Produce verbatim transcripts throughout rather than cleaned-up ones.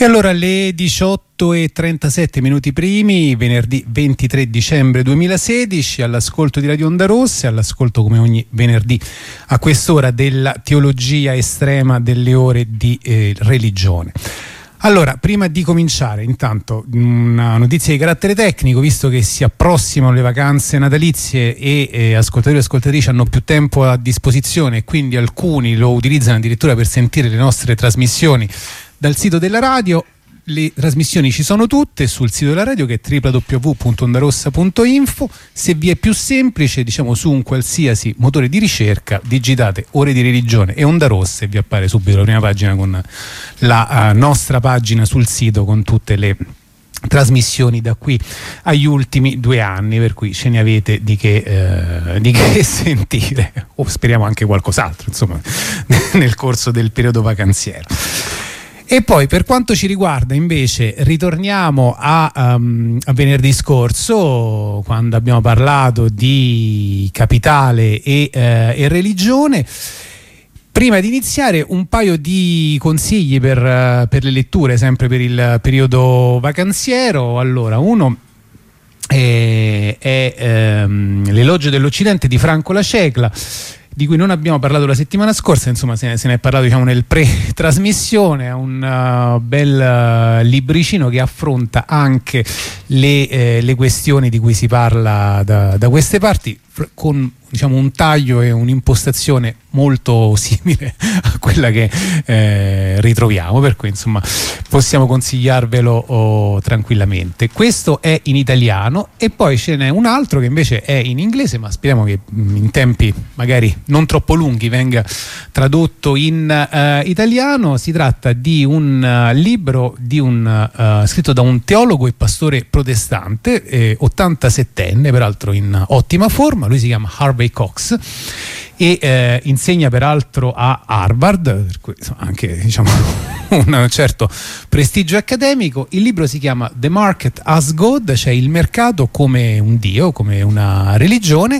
allora alle diciotto e trentasette minuti primi, venerdì ventitré dicembre duemilasedici, all'ascolto di Radio Onda Rossa, all'ascolto come ogni venerdì a quest'ora della teologia estrema delle ore di eh, religione. Allora, prima di cominciare, intanto una notizia di carattere tecnico, visto che si approssimano le vacanze natalizie e eh, ascoltatori e ascoltatrici hanno più tempo a disposizione e quindi alcuni lo utilizzano addirittura per sentire le nostre trasmissioni dal sito della radio. Le trasmissioni ci sono tutte sul sito della radio, che è w w w punto ondarossa punto info. Se vi è più semplice, diciamo, su un qualsiasi motore di ricerca digitate Ore di Religione e Onda Rossa e vi appare subito la prima pagina con la uh, nostra pagina sul sito con tutte le trasmissioni da qui agli ultimi due anni, per cui ce ne avete di che, eh, di che sentire, o speriamo anche qualcos'altro, insomma, nel corso del periodo vacanziero. E poi, per quanto ci riguarda, invece, ritorniamo a, um, a venerdì scorso, quando abbiamo parlato di capitale e, eh, e religione. Prima di iniziare, un paio di consigli per, uh, per le letture, sempre per il periodo vacanziero. Allora, uno è, è ehm, L'Elogio dell'Occidente di Franco La Cecla, di cui non abbiamo parlato la settimana scorsa, insomma se ne, se ne è parlato, diciamo, nel pre-trasmissione. È un uh, bel uh, libricino che affronta anche le, eh, le questioni di cui si parla da, da queste parti, con, diciamo, un taglio e un'impostazione molto simile a quella che eh, ritroviamo, per cui insomma possiamo consigliarvelo oh, tranquillamente. Questo è in italiano, e poi ce n'è un altro che invece è in inglese, ma speriamo che in tempi magari non troppo lunghi venga tradotto in uh, italiano. Si tratta di un uh, libro di un, uh, scritto da un teologo e pastore protestante, eh, ottantasettenne, peraltro in ottima forma. Lui si chiama Harvey Cox e eh, insegna peraltro a Harvard, per cui insomma, anche, diciamo, un certo prestigio accademico. Il libro si chiama The Market as God, cioè il mercato come un dio, come una religione.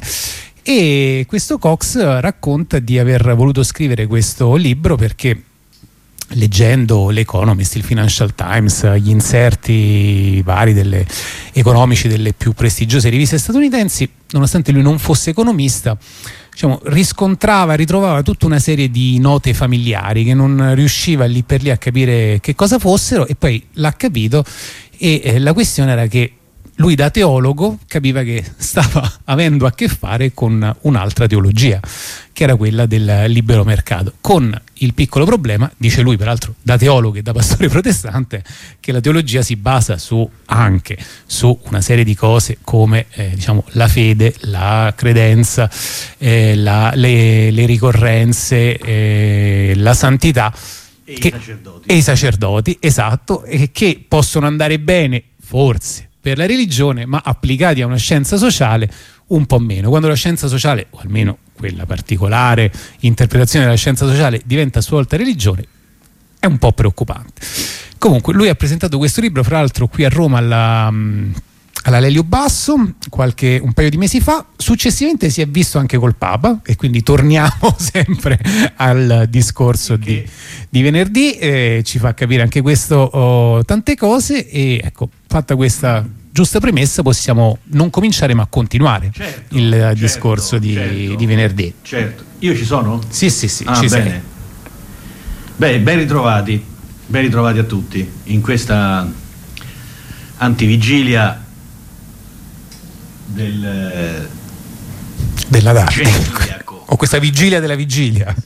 E questo Cox racconta di aver voluto scrivere questo libro perché, leggendo l'Economist, il Financial Times, gli inserti vari delle economici delle più prestigiose riviste statunitensi, nonostante lui non fosse economista, diciamo, riscontrava, ritrovava tutta una serie di note familiari che non riusciva lì per lì a capire che cosa fossero, e poi l'ha capito. E eh, la questione era che lui, da teologo, capiva che stava avendo a che fare con un'altra teologia, che era quella del libero mercato, con il piccolo problema, dice lui peraltro da teologo e da pastore protestante, che la teologia si basa su anche su una serie di cose come eh, diciamo la fede, la credenza, eh, la, le, le ricorrenze, eh, la santità e, che, i sacerdoti. e i sacerdoti, esatto, e che possono andare bene forse per la religione, ma applicati a una scienza sociale un po' meno. Quando la scienza sociale, o almeno quella particolare interpretazione della scienza sociale, diventa a sua volta religione, è un po' preoccupante. Comunque lui ha presentato questo libro, fra l'altro, qui a Roma alla, alla Lelio Basso qualche un paio di mesi fa. Successivamente si è visto anche col Papa, e quindi torniamo sempre al discorso di, di venerdì. Eh, ci fa capire anche questo oh, tante cose, e ecco, fatta questa giusta premessa, possiamo non cominciare ma continuare, certo, il certo, discorso di, certo, di venerdì. Certo. Io ci sono? Sì, sì, sì, ah, ci bene. sei. Beh, ben ritrovati, ben ritrovati a tutti in questa antivigilia del della data, celiaco. o questa vigilia della vigilia,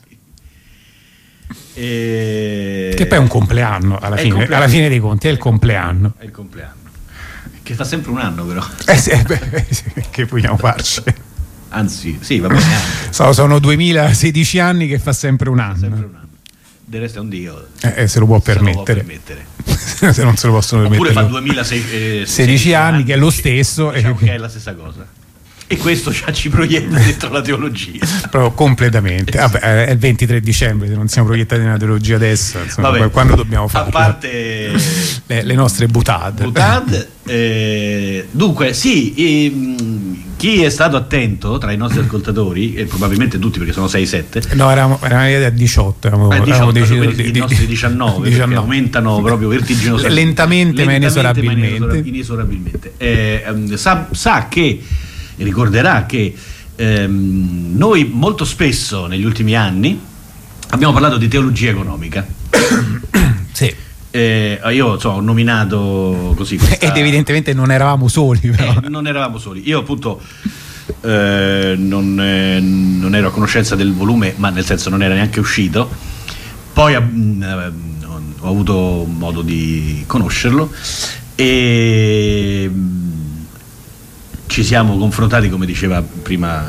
e... che poi è un compleanno alla fine, compleanno. alla fine dei conti è il compleanno. È il compleanno. Che fa sempre un anno, però. Eh sì, eh beh, che vogliamo farci? Anzi, sì, va bene. So, sono duemilasedici anni che fa sempre un anno. Sempre un anno. Del resto è un dio. Eh, se lo può se permettere. Lo può permettere. Se non se lo possono permettere. Oppure fa duemilasedici anni, che è lo stesso. Diciamo e... che è la stessa cosa. E questo già ci proietta dentro la teologia. Proprio completamente. Vabbè, è il ventitré dicembre, se non siamo proiettati nella teologia adesso, insomma, Vabbè, quando dobbiamo fare? A parte le, le nostre butade. Butade, eh, dunque, sì, eh, chi è stato attento tra i nostri ascoltatori, e probabilmente tutti perché sono sei sette, no, eravamo, eravamo a diciotto, eravamo, eh, diciotto, eravamo di, di, i nostri diciannove, diciannove. Perché aumentano proprio vertiginosamente, lentamente, ma inesorabilmente, ma inesorabilmente. Eh, sa, sa che, ricorderà che ehm, noi molto spesso negli ultimi anni abbiamo parlato di teologia economica. Sì. Eh, io so, ho nominato così questa... ed evidentemente non eravamo soli, però. Eh, non eravamo soli, io appunto eh, non, eh, non ero a conoscenza del volume, ma nel senso non era neanche uscito, poi eh, ho avuto modo di conoscerlo e ci siamo confrontati, come diceva prima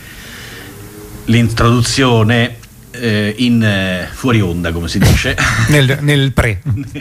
l'introduzione, Eh, in eh, fuori onda, come si dice, nel, nel pre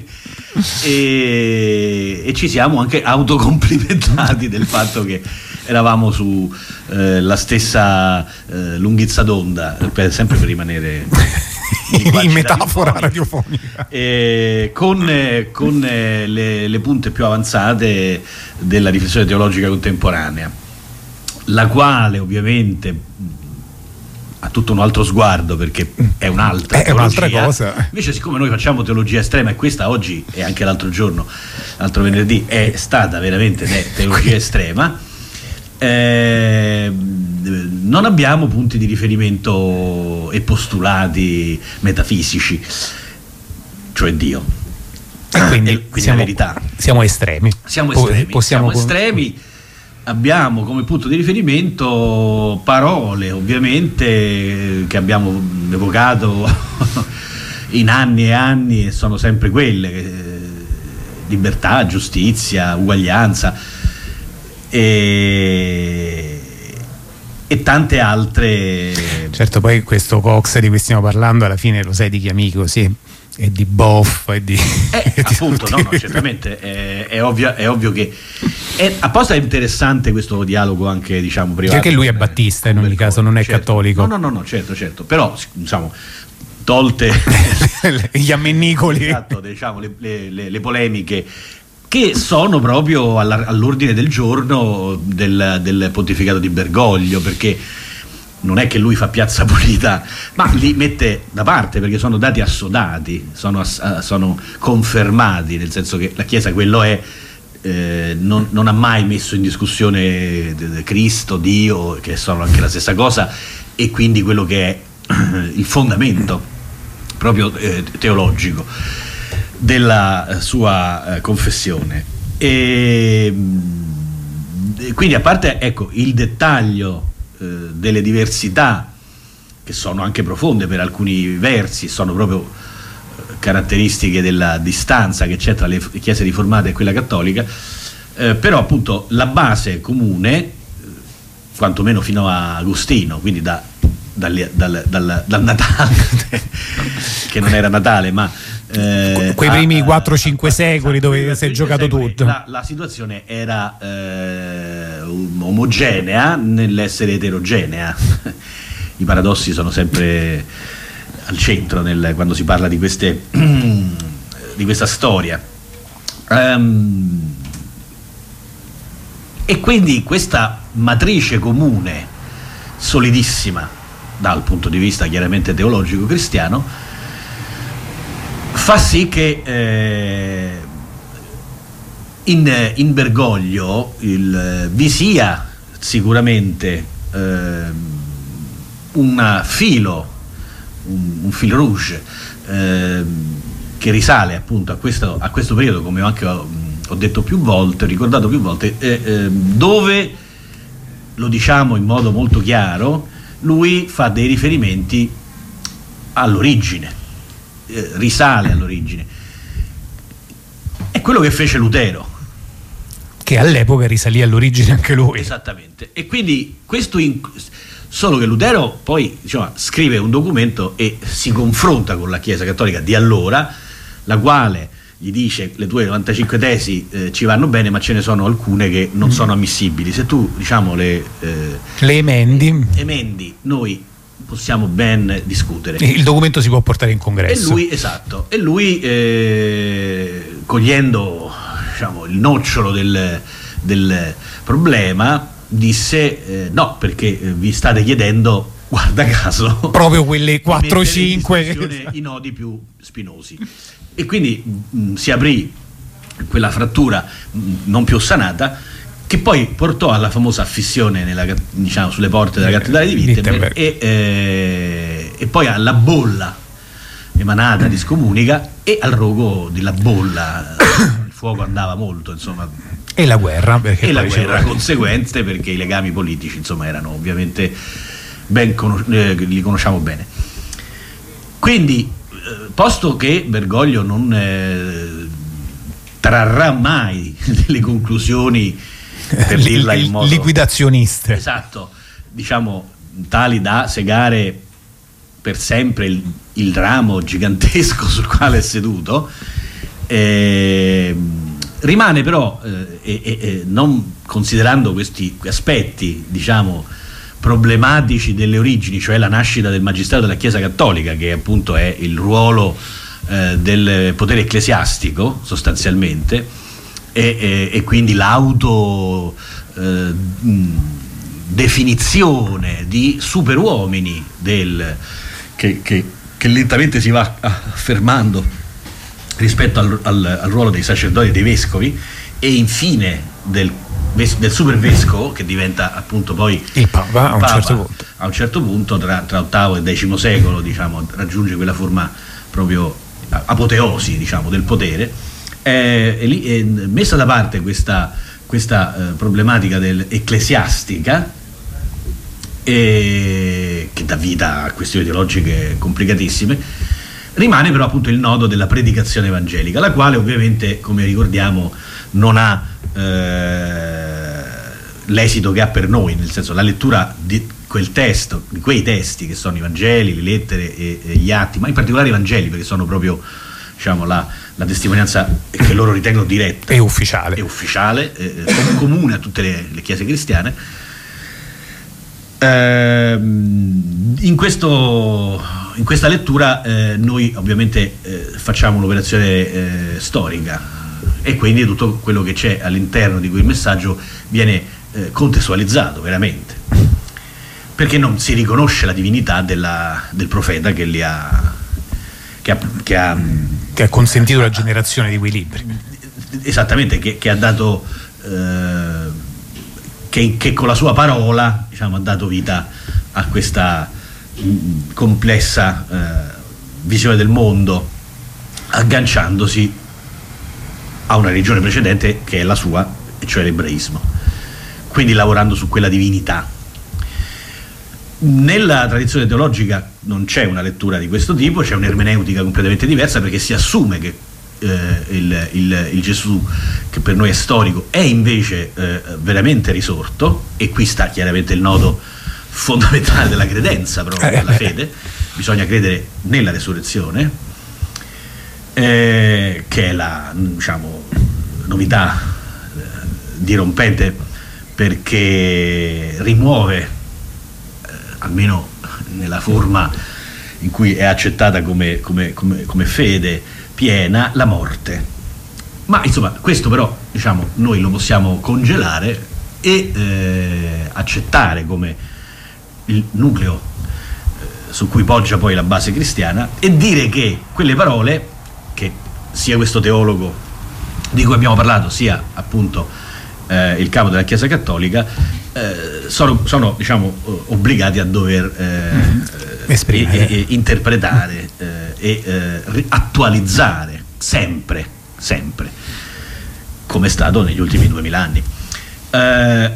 e, e ci siamo anche autocomplimentati del fatto che eravamo su eh, la stessa eh, lunghezza d'onda, per, sempre per rimanere in metafora radiofonica, e con, eh, con eh, le, le punte più avanzate della riflessione teologica contemporanea, la quale ovviamente ha tutto un altro sguardo, perché è un'altra, è un'altra cosa. Invece, siccome noi facciamo teologia estrema, e questa oggi e anche l'altro giorno, l'altro venerdì, è stata veramente teologia estrema, eh, non abbiamo punti di riferimento e postulati metafisici, cioè Dio. E quindi, e quindi siamo, la verità. Siamo estremi. Siamo estremi. Possiamo siamo estremi. Abbiamo come punto di riferimento parole, ovviamente, che abbiamo evocato in anni e anni, e sono sempre quelle: eh, libertà, giustizia, uguaglianza e, e tante altre. Certo, poi questo Cox di cui stiamo parlando alla fine lo sai di chi amico, sì, e di Boff e di, eh, e di appunto, no, no, certamente è, è, ovvio, è ovvio che è, apposta è interessante questo dialogo anche, diciamo, privato, perché lui è battista in ogni caso, non è certo. cattolico. No, no, no, no, certo, certo, però diciamo, tolte gli ammennicoli, esatto, diciamo, le, le, le polemiche che sono proprio all'ordine del giorno del, del pontificato di Bergoglio, perché non è che lui fa piazza pulita, ma li mette da parte, perché sono dati assodati, sono, ass- sono confermati, nel senso che la Chiesa quello è, eh, non, non ha mai messo in discussione Cristo, Dio, che sono anche la stessa cosa, e quindi quello che è il fondamento proprio eh, teologico della sua eh, confessione. E quindi, a parte, ecco, il dettaglio delle diversità, che sono anche profonde per alcuni versi, sono proprio caratteristiche della distanza che c'è tra le chiese riformate e quella cattolica, eh, però appunto la base comune, eh, quantomeno fino a Agostino, quindi da, dal, dal, dal, dal Natale che non era Natale, ma eh, quei primi quattro cinque a, secoli, esatto, dove si è giocato secoli, tutto, la, la situazione era eh, omogenea nell'essere eterogenea. I paradossi sono sempre al centro nel, quando si parla di queste di questa storia, um, e quindi questa matrice comune solidissima dal punto di vista chiaramente teologico cristiano fa sì che eh, in, in Bergoglio il, vi sia sicuramente eh, un filo, un, un fil rouge eh, che risale appunto a questo, a questo periodo, come anche ho, ho detto più volte, ho ricordato più volte, eh, eh, dove, lo diciamo in modo molto chiaro, lui fa dei riferimenti all'origine, eh, risale all'origine. È quello che fece Lutero, che all'epoca risalì all'origine anche lui. Esattamente. E quindi questo in... solo che Lutero poi, diciamo, scrive un documento e si confronta con la Chiesa Cattolica di allora, la quale gli dice: le tue novantacinque tesi eh, ci vanno bene, ma ce ne sono alcune che non mm. sono ammissibili. Se tu, diciamo, le, eh, le emendi, emendi, noi possiamo ben discutere. Il documento si può portare in congresso. E lui, esatto, e lui eh, cogliendo, diciamo, il nocciolo del, del problema, disse eh, no, perché eh, vi state chiedendo, guarda caso, proprio quelle quattro cinque i nodi più spinosi, e quindi mh, si aprì quella frattura mh, non più sanata, che poi portò alla famosa affissione nella, diciamo, sulle porte della cattedrale di Wittenberg, e, eh, e poi alla bolla emanata di scomunica e al rogo della bolla. Il fuoco andava molto, insomma, e la guerra, perché e la guerra conseguente, perché i legami politici, insomma, erano ovviamente ben conos- eh, li conosciamo bene. Quindi eh, posto che Bergoglio non eh, trarrà mai delle conclusioni, per dirla in modo liquidazioniste, esatto, diciamo tali da segare per sempre il, il ramo gigantesco sul quale è seduto, eh, rimane però eh, e, e, non considerando questi aspetti, diciamo, problematici delle origini, cioè la nascita del magistrato della Chiesa Cattolica, che appunto è il ruolo eh, del potere ecclesiastico sostanzialmente, e, e, e quindi l'auto eh, definizione di superuomini del, che, che, che lentamente si va affermando rispetto al, al, al ruolo dei sacerdoti e dei vescovi, e infine del, del supervescovo, che diventa appunto poi il Papa a un Papa, certo punto, a un certo punto tra, tra ottavo e decimo secolo, diciamo, raggiunge quella forma proprio apoteosi, diciamo, del potere. È, è, lì, è messa da parte questa, questa eh, problematica del, ecclesiastica, e, che dà vita a questioni teologiche complicatissime. Rimane però appunto il nodo della predicazione evangelica, la quale ovviamente, come ricordiamo, non ha eh, l'esito che ha per noi, nel senso, la lettura di quel testo, di quei testi che sono i Vangeli, le lettere e, e gli atti, ma in particolare i Vangeli, perché sono proprio, diciamo, la, la testimonianza che loro ritengono diretta e ufficiale, e ufficiale eh, comune a tutte le, le chiese cristiane. Eh, in, questo, in questa lettura eh, noi ovviamente eh, facciamo un'operazione eh, storica, e quindi tutto quello che c'è all'interno di quel messaggio viene eh, contestualizzato veramente, perché non si riconosce la divinità della, del profeta che li ha che ha, che ha che ha consentito la generazione di quei libri, esattamente, che, che ha dato eh, che, che con la sua parola, diciamo, ha dato vita a questa mh, complessa eh, visione del mondo, agganciandosi a una religione precedente che è la sua, e cioè l'ebraismo, quindi lavorando su quella divinità. Nella tradizione teologica non c'è una lettura di questo tipo, c'è un'ermeneutica completamente diversa, perché si assume che eh, il, il, il Gesù, che per noi è storico, è invece eh, veramente risorto, e qui sta chiaramente il nodo fondamentale della credenza, proprio della fede. Bisogna credere nella resurrezione, eh, che è la, diciamo, novità eh, dirompente, perché rimuove, almeno nella forma in cui è accettata come, come, come, come fede piena, la morte. Ma insomma, questo però, diciamo, noi lo possiamo congelare e eh, accettare come il nucleo eh, su cui poggia poi la base cristiana, e dire che quelle parole, che sia questo teologo di cui abbiamo parlato, sia appunto eh, il capo della Chiesa Cattolica, Eh, sono, sono diciamo obbligati a dover eh, esprimere, e, e, interpretare eh, e eh, attualizzare sempre, sempre, come è stato negli ultimi duemila anni. Eh,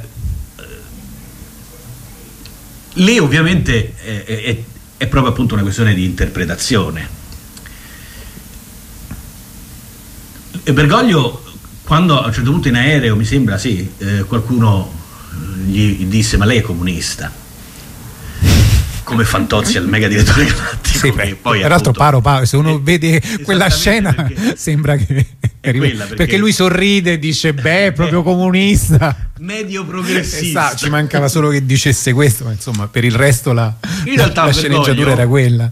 lì ovviamente è, è, è proprio appunto una questione di interpretazione. E Bergoglio, quando a un certo punto in aereo, mi sembra, sì, eh, qualcuno gli disse: ma lei è comunista, come Fantozzi al mega direttore galattico. Sì, beh, poi peraltro paro paro, se uno eh, vede quella scena sembra che è quella, perché, perché lui sorride e dice: beh, è proprio comunista, medio progressista. Esatto, ci mancava solo che dicesse questo, ma insomma per il resto la, in realtà la sceneggiatura era quella.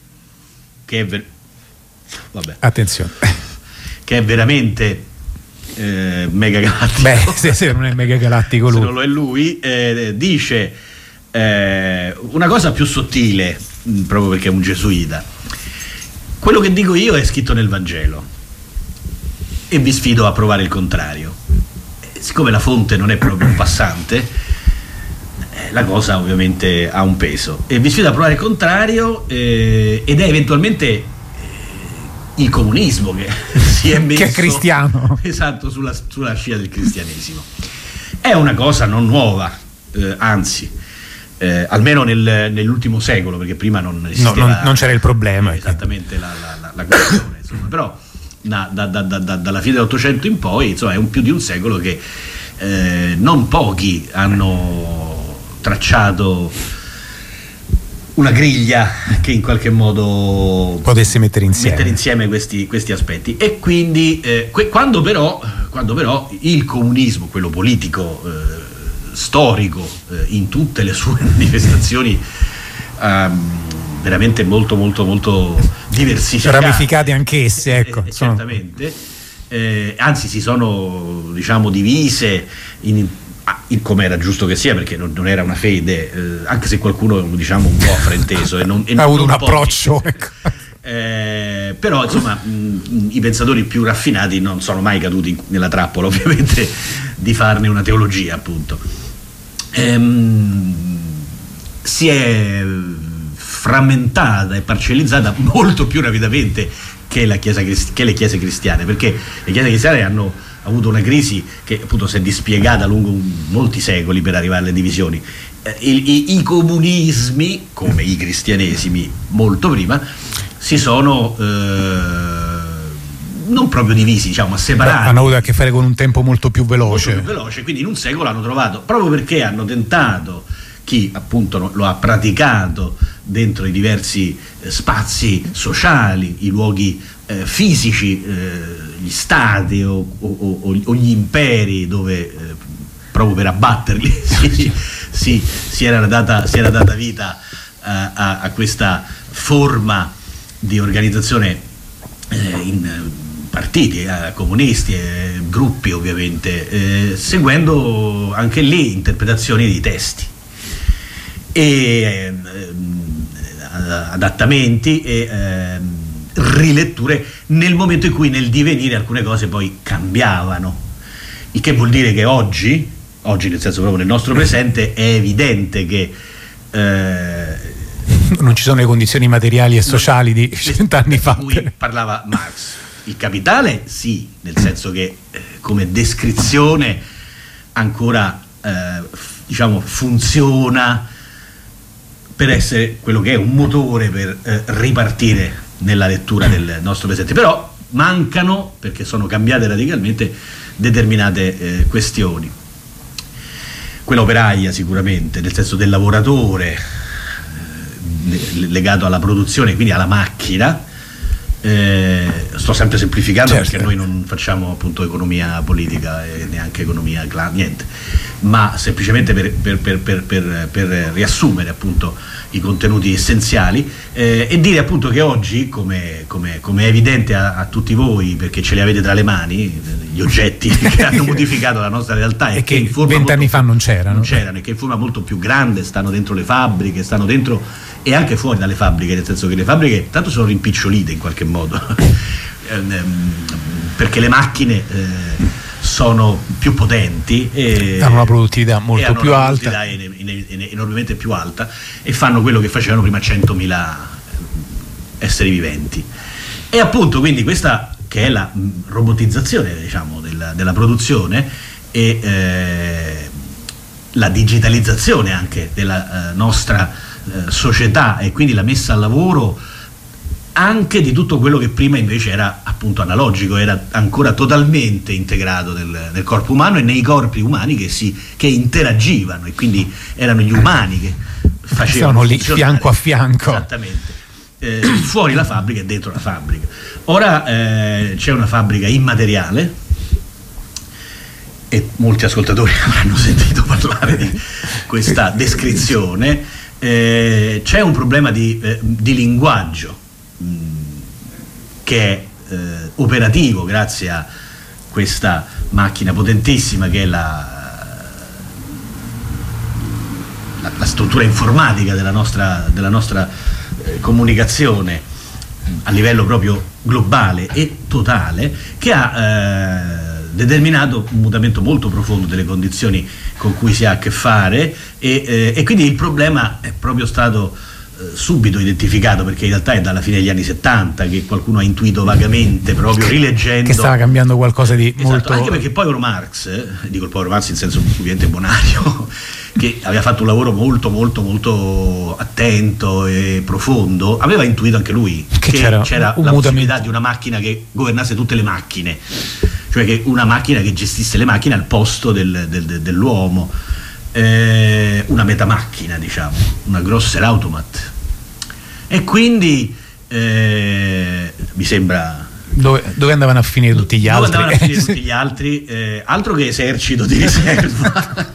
Che è ver- vabbè. Attenzione. Che è veramente eh, megagalattico, beh, se, se non è megagalattico lui, se non lo è lui, eh, dice eh, una cosa più sottile, mh, proprio perché è un gesuita. Quello che dico io è scritto nel Vangelo e vi sfido a provare il contrario. Siccome la fonte non è proprio un passante, eh, la cosa ovviamente ha un peso, e vi sfido a provare il contrario, eh, ed è eventualmente eh, il comunismo che si è messo, che è cristiano, esatto, sulla, sulla scia del cristianesimo. È una cosa non nuova, eh, anzi eh, almeno nel, nell'ultimo secolo, perché prima non esisteva, no, non, non c'era il problema, eh, esattamente la, la, la, la questione, insomma. Però Da, da, da, da, dalla fine dell'Ottocento in poi, insomma, è un più di un secolo che eh, non pochi hanno tracciato una griglia che in qualche modo potesse mettere insieme, mettere insieme questi, questi aspetti. E quindi eh, que, quando, però, quando però il comunismo, quello politico, eh, storico, eh, in tutte le sue manifestazioni ehm, veramente molto molto molto diversificate, ramificate anch'esse, ecco, eh, certamente, eh, anzi si sono, diciamo, divise in, in, come era giusto che sia, perché non, non era una fede, eh, anche se qualcuno, diciamo, un po' ha frainteso e non, e ha avuto non un approccio, ecco. eh, però insomma mh, i pensatori più raffinati non sono mai caduti nella trappola, ovviamente, di farne una teologia, appunto. Ehm, si è frammentata e parcellizzata molto più rapidamente che, la chiesa, che le chiese cristiane, perché le chiese cristiane hanno avuto una crisi che appunto si è dispiegata lungo molti secoli per arrivare alle divisioni. Eh, i, i comunismi, come i cristianesimi molto prima, si sono eh, non proprio divisi, diciamo, ma separati. Hanno avuto a che fare con un tempo molto più veloce. Molto più veloce, quindi in un secolo hanno trovato, proprio perché hanno tentato, chi appunto lo ha praticato dentro i diversi eh, spazi sociali, i luoghi eh, fisici, eh, gli stati o, o, o, o gli imperi, dove eh, proprio per abbatterli si, si, si, era data, si era data vita a, a, a questa forma di organizzazione eh, in partiti, eh, comunisti, eh, gruppi ovviamente, eh, seguendo anche lì interpretazioni di testi e eh, adattamenti e eh, riletture, nel momento in cui nel divenire alcune cose poi cambiavano, il che vuol dire che oggi, oggi nel senso proprio nel nostro presente, è evidente che eh, non ci sono le condizioni materiali e sociali di cent'anni fa di cui parlava Marx. Il capitale sì, nel senso che eh, come descrizione ancora eh, diciamo funziona per essere quello che è un motore per eh, ripartire nella lettura del nostro presente, però mancano, perché sono cambiate radicalmente determinate eh, questioni. Quella operaia sicuramente, nel senso del lavoratore eh, legato alla produzione, quindi alla macchina. Eh, sto sempre semplificando, certo, perché noi non facciamo appunto economia politica e neanche economia clan, niente, ma semplicemente per, per, per, per, per, per riassumere appunto i contenuti essenziali eh, e dire appunto che oggi, come, come, come è evidente a, a tutti voi, perché ce li avete tra le mani gli oggetti che hanno modificato la nostra realtà e, e che vent'anni fa non c'erano non c'erano e che in forma molto più grande stanno dentro le fabbriche, stanno dentro e anche fuori dalle fabbriche, nel senso che le fabbriche tanto sono rimpicciolite in qualche modo perché le macchine eh, sono più potenti e hanno una produttività molto più una alta, produttività enormemente più alta, e fanno quello che facevano prima centomila esseri viventi. E appunto quindi questa, che è la robotizzazione, diciamo, della, della produzione e eh, la digitalizzazione anche della eh, nostra eh, società, e quindi la messa al lavoro anche di tutto quello che prima invece era appunto analogico, era ancora totalmente integrato nel, nel corpo umano e nei corpi umani che, si, che interagivano, e quindi erano gli umani che facevano lì fianco a fianco, esattamente, eh, fuori la fabbrica e dentro la fabbrica. Ora eh, c'è una fabbrica immateriale e molti ascoltatori avranno sentito parlare di questa descrizione. Eh, c'è un problema di, eh, di linguaggio mh, che è eh, operativo grazie a questa macchina potentissima che è la La, la struttura informatica della nostra, della nostra eh, comunicazione a livello proprio globale e totale, che ha eh, determinato un mutamento molto profondo delle condizioni con cui si ha a che fare e, eh, e quindi il problema è proprio stato eh, subito identificato, perché in realtà è dalla fine degli anni settanta che qualcuno ha intuito vagamente, proprio rileggendo, che stava cambiando qualcosa di esatto, molto... anche perché poi Marx, eh, dico il povero Marx in senso ovviamente bonario, che aveva fatto un lavoro molto molto molto attento e profondo, aveva intuito anche lui che, che c'era, c'era la possibilità di una macchina che governasse tutte le macchine, cioè che una macchina che gestisse le macchine al posto del, del, del, dell'uomo, eh, una metamacchina, diciamo, una grosser automat. E quindi eh, mi sembra... Dove, dove andavano a finire tutti gli dove altri? Dove andavano a finire tutti gli altri? Eh, altro che esercito di riserva.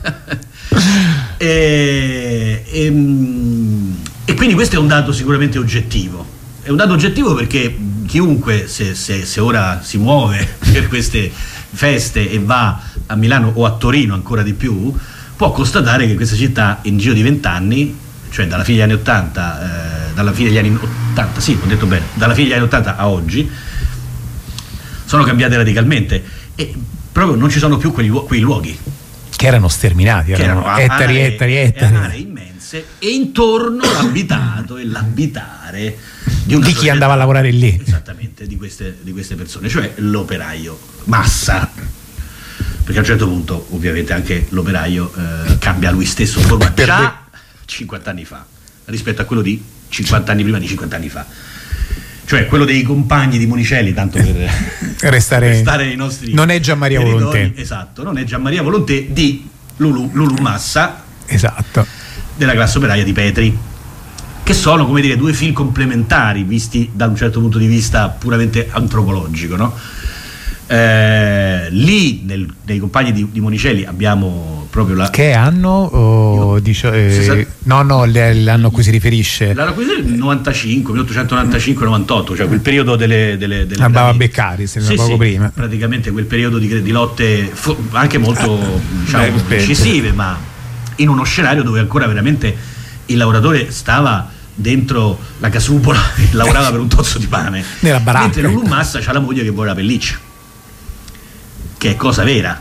e, e, e quindi questo è un dato sicuramente oggettivo. È un dato oggettivo perché chiunque, se, se, se ora si muove per queste feste e va a Milano o a Torino ancora di più, può constatare che questa città in giro di vent'anni, cioè dalla fine degli anni ottanta, eh, dalla fine degli anni ottanta, sì, ho detto bene, dalla fine degli anni ottanta a oggi, sono cambiate radicalmente e proprio non ci sono più quegli, quei luoghi che erano sterminati, che erano, erano ettari, aree, ettari, ettari, aree immense, e intorno l'abitato e l'abitare di, una di chi società, andava a lavorare lì, esattamente, di queste, di queste persone, cioè l'operaio massa, perché a un certo punto ovviamente anche l'operaio eh, cambia lui stesso forma già cinquanta anni fa rispetto a quello di cinquanta anni prima di cinquanta anni fa, cioè quello dei compagni di Monicelli, tanto per restare, restare nei nostri non è Gianmaria Volontè, esatto, non è Gianmaria Volontè, di Lulu, Lulu Massa, esatto, della classe operaia di Petri, che sono, come dire, due fil complementari visti da un certo punto di vista puramente antropologico, no? Eh, lì nel, nei compagni di, di Monicelli abbiamo proprio la... Che anno? Oh, dicio, eh, no, no, l'anno a cui si riferisce. L'anno a cui si riferisce milleottocentonovantacinque, milleottocentonovantacinque novantotto, cioè quel periodo delle... delle, delle a Bava Beccari, se sì, poco sì, prima. Praticamente quel periodo di, di lotte fo, anche molto diciamo, Beh, incisive, ma in uno scenario dove ancora veramente il lavoratore stava dentro la casupola e lavorava per un tozzo di pane. Nella baracca. Mentre Lulu Massa c'ha la moglie che vuole la pelliccia, che è cosa vera.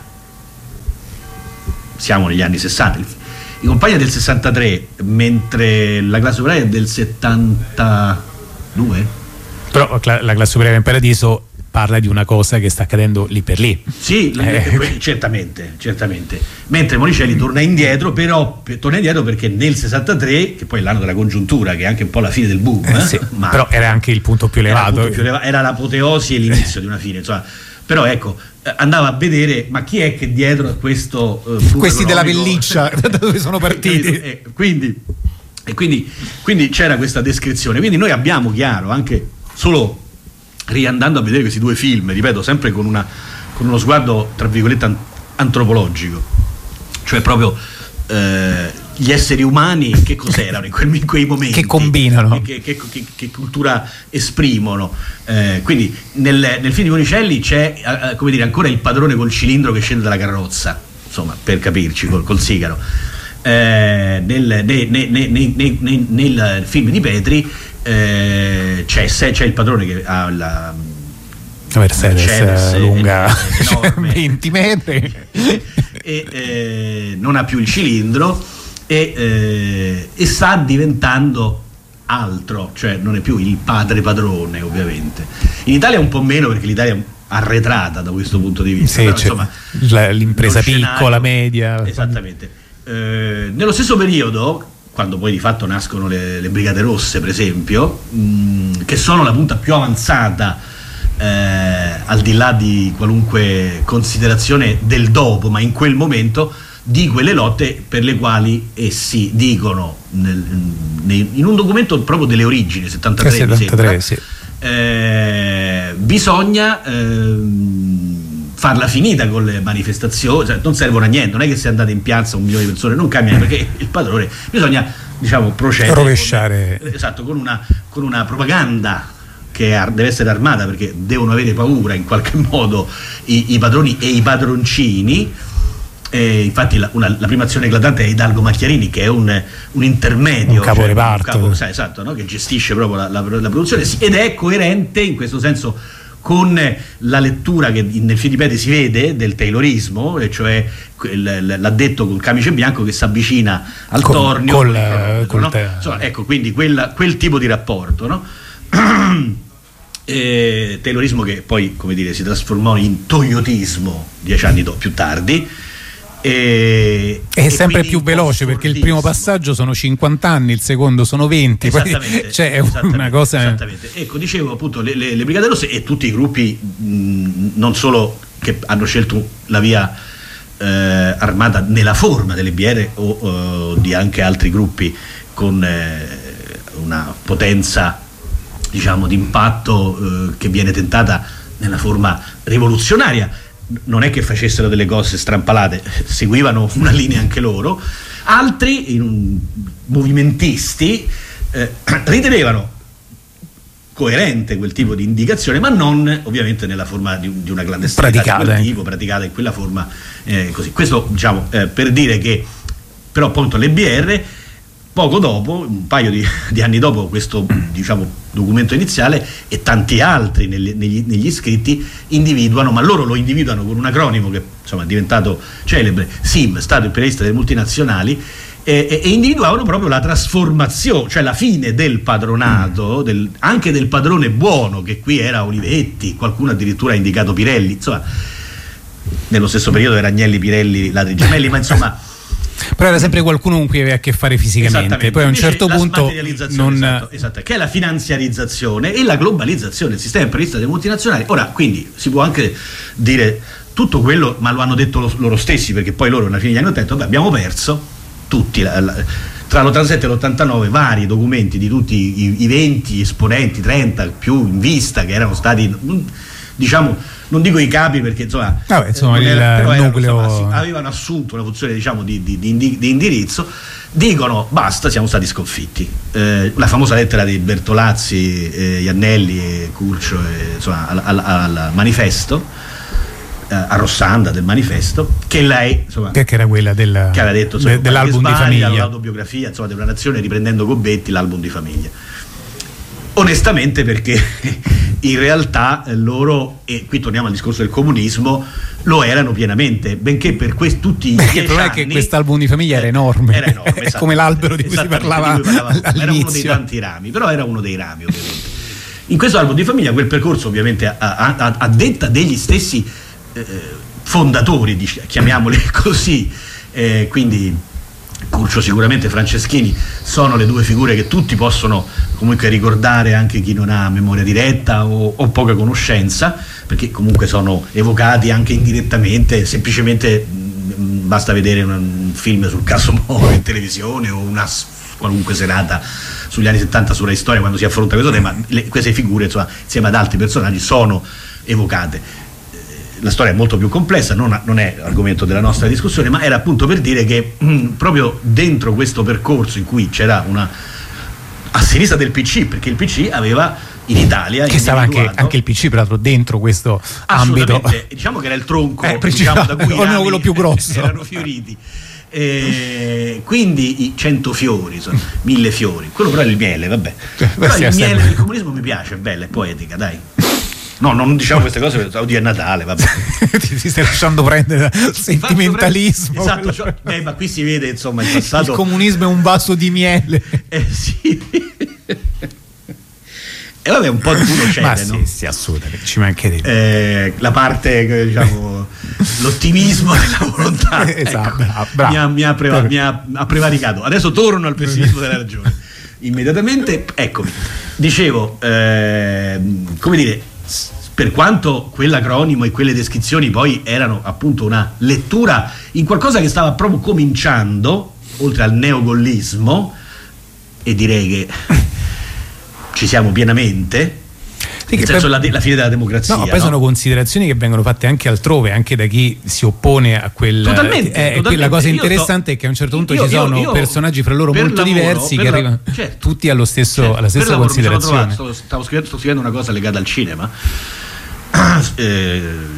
Siamo negli anni sessanta, i compagni del sessantatré, mentre la classe operaia è del settantadue. Però la classe operaia in Paradiso parla di una cosa che sta accadendo lì per lì. Sì, eh. certamente, certamente. Mentre Monicelli torna indietro, però torna indietro perché nel sessantatré, che poi è l'anno della congiuntura, che è anche un po' la fine del boom, eh, sì, ma però era anche il punto più elevato. Era, più elevato, era l'apoteosi e l'inizio di una fine, insomma. Però ecco, andava a vedere, ma chi è che dietro a questo uh, questi della pelliccia da dove sono partiti, e quindi, e quindi, quindi c'era questa descrizione, quindi noi abbiamo chiaro, anche solo riandando a vedere questi due film, ripeto, sempre con, una, con uno sguardo tra virgolette antropologico, cioè proprio eh, gli esseri umani che cos'erano in, quel, in quei momenti, che combinano, che, che, che, che cultura esprimono, eh, quindi nel, nel film di Monicelli c'è eh, come dire ancora il padrone col cilindro che scende dalla carrozza, insomma, per capirci, col, col sigaro. Eh, nel, ne, ne, ne, ne, ne, nel film di Petri eh, c'è, c'è il padrone che ha la Mercedes, Mercedes lunga enorme, venti metri e eh, non ha più il cilindro e, eh, e sta diventando altro, cioè non è più il padre padrone, ovviamente. In Italia un po' meno, perché l'Italia è arretrata da questo punto di vista, sì, però, insomma, la, l'impresa piccola, scenario, media, esattamente. Eh, nello stesso periodo, quando poi di fatto nascono le, le Brigate Rosse, per esempio, mh, che sono la punta più avanzata eh, al di là di qualunque considerazione del dopo, ma in quel momento, di quelle lotte per le quali essi dicono nel, nel, in un documento proprio delle origini, settantatré, settantatré sì. eh, bisogna eh, farla finita con le manifestazioni, cioè non servono a niente, non è che se andate in piazza un milione di persone non cambia, perché il padrone bisogna, diciamo, procedere rovesciare con, esatto, con una, con una propaganda che è, deve essere armata perché devono avere paura in qualche modo i, i padroni e i padroncini. Eh, infatti la, una, la prima azione eclatante è Hidalgo Macchiarini, che è un, un intermedio, un caporeparto, cioè, un capo, sai, esatto, no? Che gestisce proprio la, la, la produzione ed è coerente in questo senso con la lettura che nel Fittipaldi si vede del taylorismo, e cioè l'addetto col camice bianco che si avvicina al col, tornio col, col, col no? te- Insomma, ecco, quindi quella, quel tipo di rapporto, no? eh, taylorismo che poi, come dire, si trasformò in toyotismo dieci anni do, più tardi. E, è sempre più veloce, perché il primo passaggio sono cinquanta anni, il secondo sono venti, esattamente, c'è esattamente, una cosa esattamente. Ecco, dicevo appunto le, le, le Brigate Rosse e tutti i gruppi mh, non solo che hanno scelto la via eh, armata nella forma delle B R o, o di anche altri gruppi con eh, una potenza, diciamo, di impatto eh, che viene tentata nella forma rivoluzionaria. Non è che facessero delle cose strampalate, seguivano una linea anche loro. Altri in, movimentisti eh, ritenevano coerente quel tipo di indicazione, ma non ovviamente nella forma di, di una clandestinità praticata, di quel tipo, praticata in quella forma eh, così. Questo, diciamo, eh, per dire che però appunto le B R poco dopo, un paio di, di anni dopo questo, diciamo, documento iniziale, e tanti altri negli, negli, negli scritti individuano, ma loro lo individuano con un acronimo che insomma è diventato celebre, S I M, Stato Imperialista delle Multinazionali, e, e, e individuavano proprio la trasformazione, cioè la fine del padronato, del, anche del padrone buono, che qui era Olivetti, qualcuno addirittura ha indicato Pirelli, insomma nello stesso periodo era Agnelli, Pirelli, ladri gemelli, ma insomma però era sempre qualcuno con cui aveva a che fare fisicamente. Poi a un certo punto non... esatto, esatto, che è la finanziarizzazione e la globalizzazione del sistema imperialista delle multinazionali. Ora, quindi si può anche dire tutto quello, ma lo hanno detto lo, loro stessi, perché poi loro alla fine degli anni ottanta, vabbè, abbiamo perso tutti la, la, tra l'ottantasette e l'ottantanove vari documenti di tutti i, i venti esponenti, trenta più in vista, che erano stati, diciamo, non dico i capi perché insomma, Vabbè, insomma il erano, nucleo erano, insomma, avevano assunto una funzione, diciamo, di, di, di, di indirizzo, dicono basta, siamo stati sconfitti. Eh, la famosa lettera di Bertolazzi, eh, Iannelli e Curcio, eh, insomma, al, al, al manifesto, eh, a Rossanda del manifesto, che lei, insomma, che era quella del, che aveva detto, insomma, de, dell'album sbaglia, di famiglia, l'autobiografia, insomma, di una nazione, riprendendo Gobetti, l'album di famiglia. Onestamente, perché in realtà loro, e qui torniamo al discorso del comunismo, lo erano pienamente, benché per questi tutti i dieci anni. Il problema è che quest'album di famiglia era enorme, era enorme, è come l'albero di cui si parlava, cui parlava all'inizio. Era uno dei tanti rami, però era uno dei rami ovviamente. In questo album di famiglia quel percorso ovviamente a, a, a, a detta degli stessi eh, fondatori, chiamiamoli così, eh, quindi Curcio sicuramente, Franceschini, sono le due figure che tutti possono comunque ricordare, anche chi non ha memoria diretta o, o poca conoscenza, perché comunque sono evocati anche indirettamente, semplicemente mh, basta vedere un, un film sul caso Moro in televisione o una qualunque serata sugli anni settanta sulla storia, quando si affronta questo tema, le, queste figure, insomma, insieme ad altri personaggi sono evocate. La storia è molto più complessa, non, non è argomento della nostra discussione, ma era appunto per dire che mh, proprio dentro questo percorso in cui c'era una, a sinistra del P C, perché il P C aveva in Italia, che stava anche, anche il P C peraltro dentro questo ambito, diciamo che era il tronco, eh, diciamo, da cui erano quello più grosso, erano fioriti, e quindi i cento fiori, insomma, mille fiori, quello però è il miele, vabbè, però il miele del comunismo mi piace, è bella, è poetica, dai. No, non diciamo queste cose perché oddio è Natale, vabbè. ti, ti stai lasciando prendere dal sentimentalismo. Esatto, cioè, eh, ma qui si vede insomma il passato. Il comunismo è un vaso di miele. Eh sì. E vabbè, un po' di uno c'è, ma no? sì, sì, assolutamente, ci mancherebbe. Eh, la parte, diciamo, l'ottimismo della volontà. Esatto, ecco, bravo. Mi, ha, mi, ha preva, mi ha, ha prevaricato. Adesso torno al pessimismo della ragione. Immediatamente, eccomi. Dicevo, eh, come dire, per quanto quell'acronimo e quelle descrizioni poi erano appunto una lettura in qualcosa che stava proprio cominciando, oltre al neogollismo, e direi che ci siamo pienamente. Sì, nel senso poi, la, la fine della democrazia. No, poi no? sono considerazioni che vengono fatte anche altrove, anche da chi si oppone a quel. Totalmente. Eh, totalmente. La cosa Io interessante sto, è che a un certo punto io, ci sono io, io, personaggi fra loro molto lavoro, diversi che la, arrivano certo, tutti allo stesso, certo, alla stessa lavoro, considerazione. Trovato, sto, stavo scrivendo, sto scrivendo una cosa legata al cinema. eh,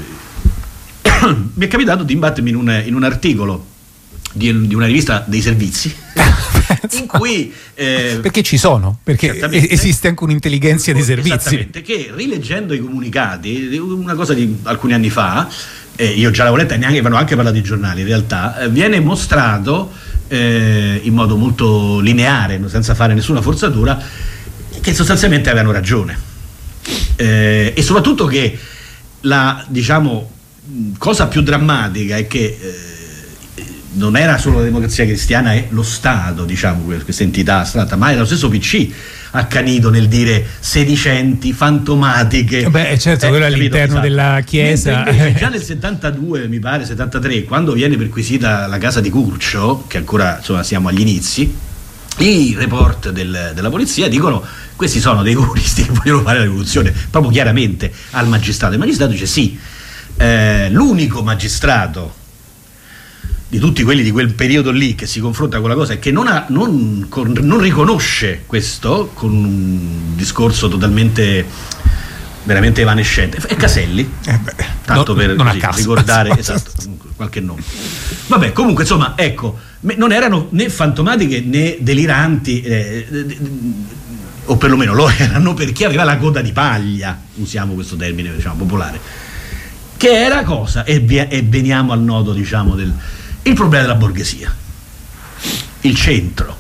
mi è capitato di imbattermi in un, in un articolo di, di una rivista dei servizi in cui eh, perché ci sono, perché esiste anche un'intelligenza dei servizi, esattamente, che rileggendo i comunicati, una cosa di alcuni anni fa, eh, io già l'avevo letta e neanche vanno anche parlato i giornali, in realtà eh, viene mostrato eh, in modo molto lineare, senza fare nessuna forzatura, che sostanzialmente avevano ragione, eh, e soprattutto che la, diciamo, cosa più drammatica è che eh, non era solo la Democrazia Cristiana e lo Stato, diciamo, questa entità astratta, ma era lo stesso P C accanito nel dire sedicenti, fantomatiche. Beh, certo, eh, quello all'interno esatto. della Chiesa. Invece, già nel settantadue, mi pare, settantatré, quando viene perquisita la casa di Curcio, che ancora insomma siamo agli inizi, i report del, della polizia dicono: questi sono dei comunisti che vogliono fare la rivoluzione, proprio chiaramente al magistrato. Il magistrato dice sì, eh, l'unico magistrato di tutti quelli di quel periodo lì che si confronta con la cosa e che non, ha, non, con, non riconosce questo con un discorso totalmente veramente evanescente è Caselli, eh beh, tanto non, per non così, ricordare esatto, qualche nome. Vabbè, comunque insomma, ecco, non erano né fantomatiche né deliranti, eh, eh, o perlomeno lo erano per chi aveva la coda di paglia, usiamo questo termine, diciamo, popolare, che era cosa, e, via, e veniamo al nodo, diciamo, del il problema della borghesia, il centro.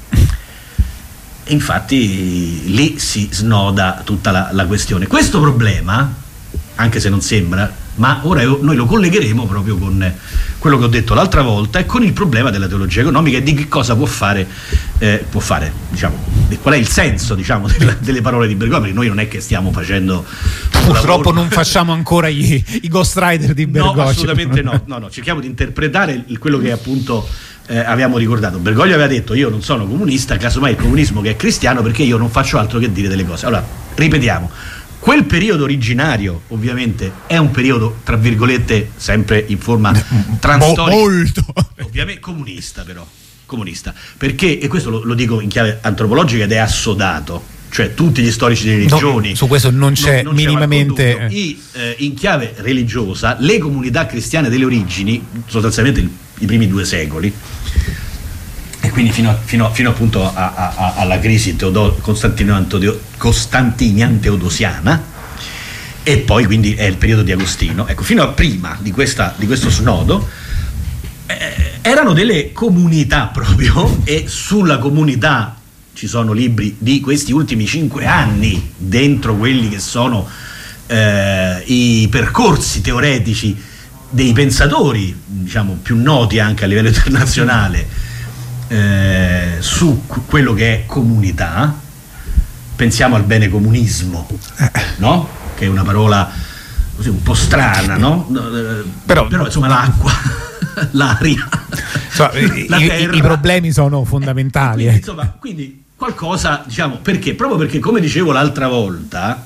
Infatti lì si snoda tutta la, la questione. Questo problema, anche se non sembra, ma ora io, noi lo collegheremo proprio con quello che ho detto l'altra volta e con il problema della teologia economica e di che cosa può fare, eh, può fare, diciamo, qual è il senso, diciamo, delle, delle parole di Bergoglio, perché noi non è che stiamo facendo purtroppo non facciamo ancora i, i ghostwriter di Bergoglio. No, assolutamente no, no, no, cerchiamo di interpretare il, quello che appunto eh, abbiamo ricordato. Bergoglio aveva detto: io non sono comunista, casomai il comunismo che è cristiano, perché io non faccio altro che dire delle cose. Allora, ripetiamo, quel periodo originario ovviamente è un periodo, tra virgolette, sempre in forma transitoria, molto ovviamente comunista, però comunista, perché, e questo lo, lo dico in chiave antropologica ed è assodato, cioè tutti gli storici delle religioni, no, su questo non c'è non, non minimamente c'è I, eh, in chiave religiosa le comunità cristiane delle origini, sostanzialmente il, i primi due secoli, e quindi fino, a, fino, fino appunto a, a, alla crisi teodo, costantinian teodosiana, e poi quindi è il periodo di Agostino, ecco, fino a prima di, questa, di questo snodo eh, erano delle comunità proprio, e sulla comunità ci sono libri di questi ultimi cinque anni dentro quelli che sono eh, i percorsi teoretici dei pensatori, diciamo, più noti anche a livello internazionale, eh, su quello che è comunità. Pensiamo al bene comunismo, no? Che è una parola così un po' strana, no? Però, però insomma l'acqua, l'aria, insomma, la i, terra, i problemi sono fondamentali. Quindi, insomma, quindi qualcosa, diciamo, perché? Proprio perché, come dicevo l'altra volta,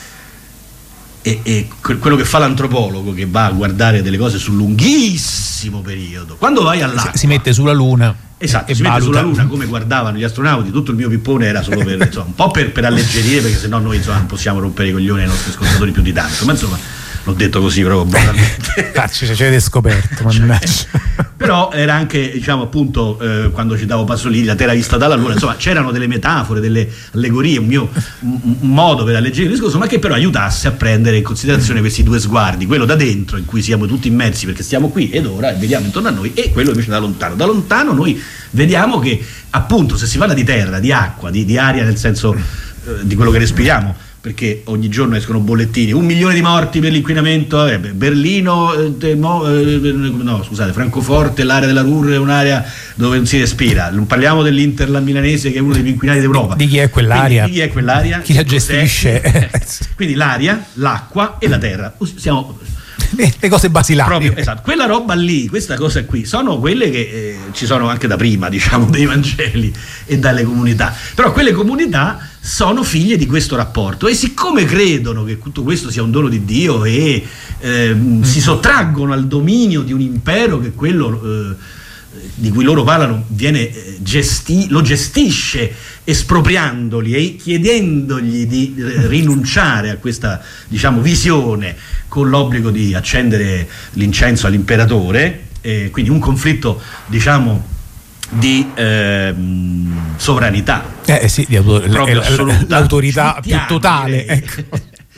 e, e quello che fa l'antropologo, che va a guardare delle cose sul lunghissimo periodo, quando vai all'acqua si mette sulla luna, esatto, e si valuta. mette sulla luna come guardavano gli astronauti. Tutto il mio pippone era solo per, insomma, un po' per, per alleggerire, perché sennò noi, insomma, non possiamo rompere i coglioni ai nostri ascoltatori più di tanto, ma insomma l'ho detto così proprio brutalmente. Facci, ci avete scoperto, cioè, però era anche, diciamo, appunto, eh, quando citavo Pasolini, la terra vista dalla luna, insomma c'erano delle metafore, delle allegorie, un mio un, un modo per alleggerire il discorso, ma che però aiutasse a prendere in considerazione questi due sguardi, quello da dentro, in cui siamo tutti immersi perché stiamo qui ed ora e vediamo intorno a noi, e quello invece da lontano. Da lontano noi vediamo che, appunto, se si parla di terra, di acqua, di, di aria, nel senso eh, di quello che respiriamo, perché ogni giorno escono bollettini, un milione di morti per l'inquinamento, eh, Berlino, eh, mo, eh, no scusate, Francoforte, l'area della Ruhr è un'area dove non si respira, non parliamo dell'Interland milanese che è uno dei più inquinati d'Europa. Di chi è quell'area? Quindi, di chi è quell'area? Chi la gestisce? Quindi l'aria, l'acqua e la terra. Siamo, le cose basilari. Proprio, esatto, quella roba lì, questa cosa qui, sono quelle che eh, ci sono anche da prima, diciamo, dei Vangeli e dalle comunità. Però quelle comunità sono figlie di questo rapporto, e siccome credono che tutto questo sia un dono di Dio e eh, mm. si sottraggono al dominio di un impero che quello eh, di cui loro parlano viene eh, gesti- lo gestisce espropriandoli e chiedendogli di eh, rinunciare a questa, diciamo, visione, con l'obbligo di accendere l'incenso all'imperatore, eh, quindi un conflitto, diciamo, di eh, sovranità, eh sì, di autor- proprio assoluta, l'autorità più totale, ecco.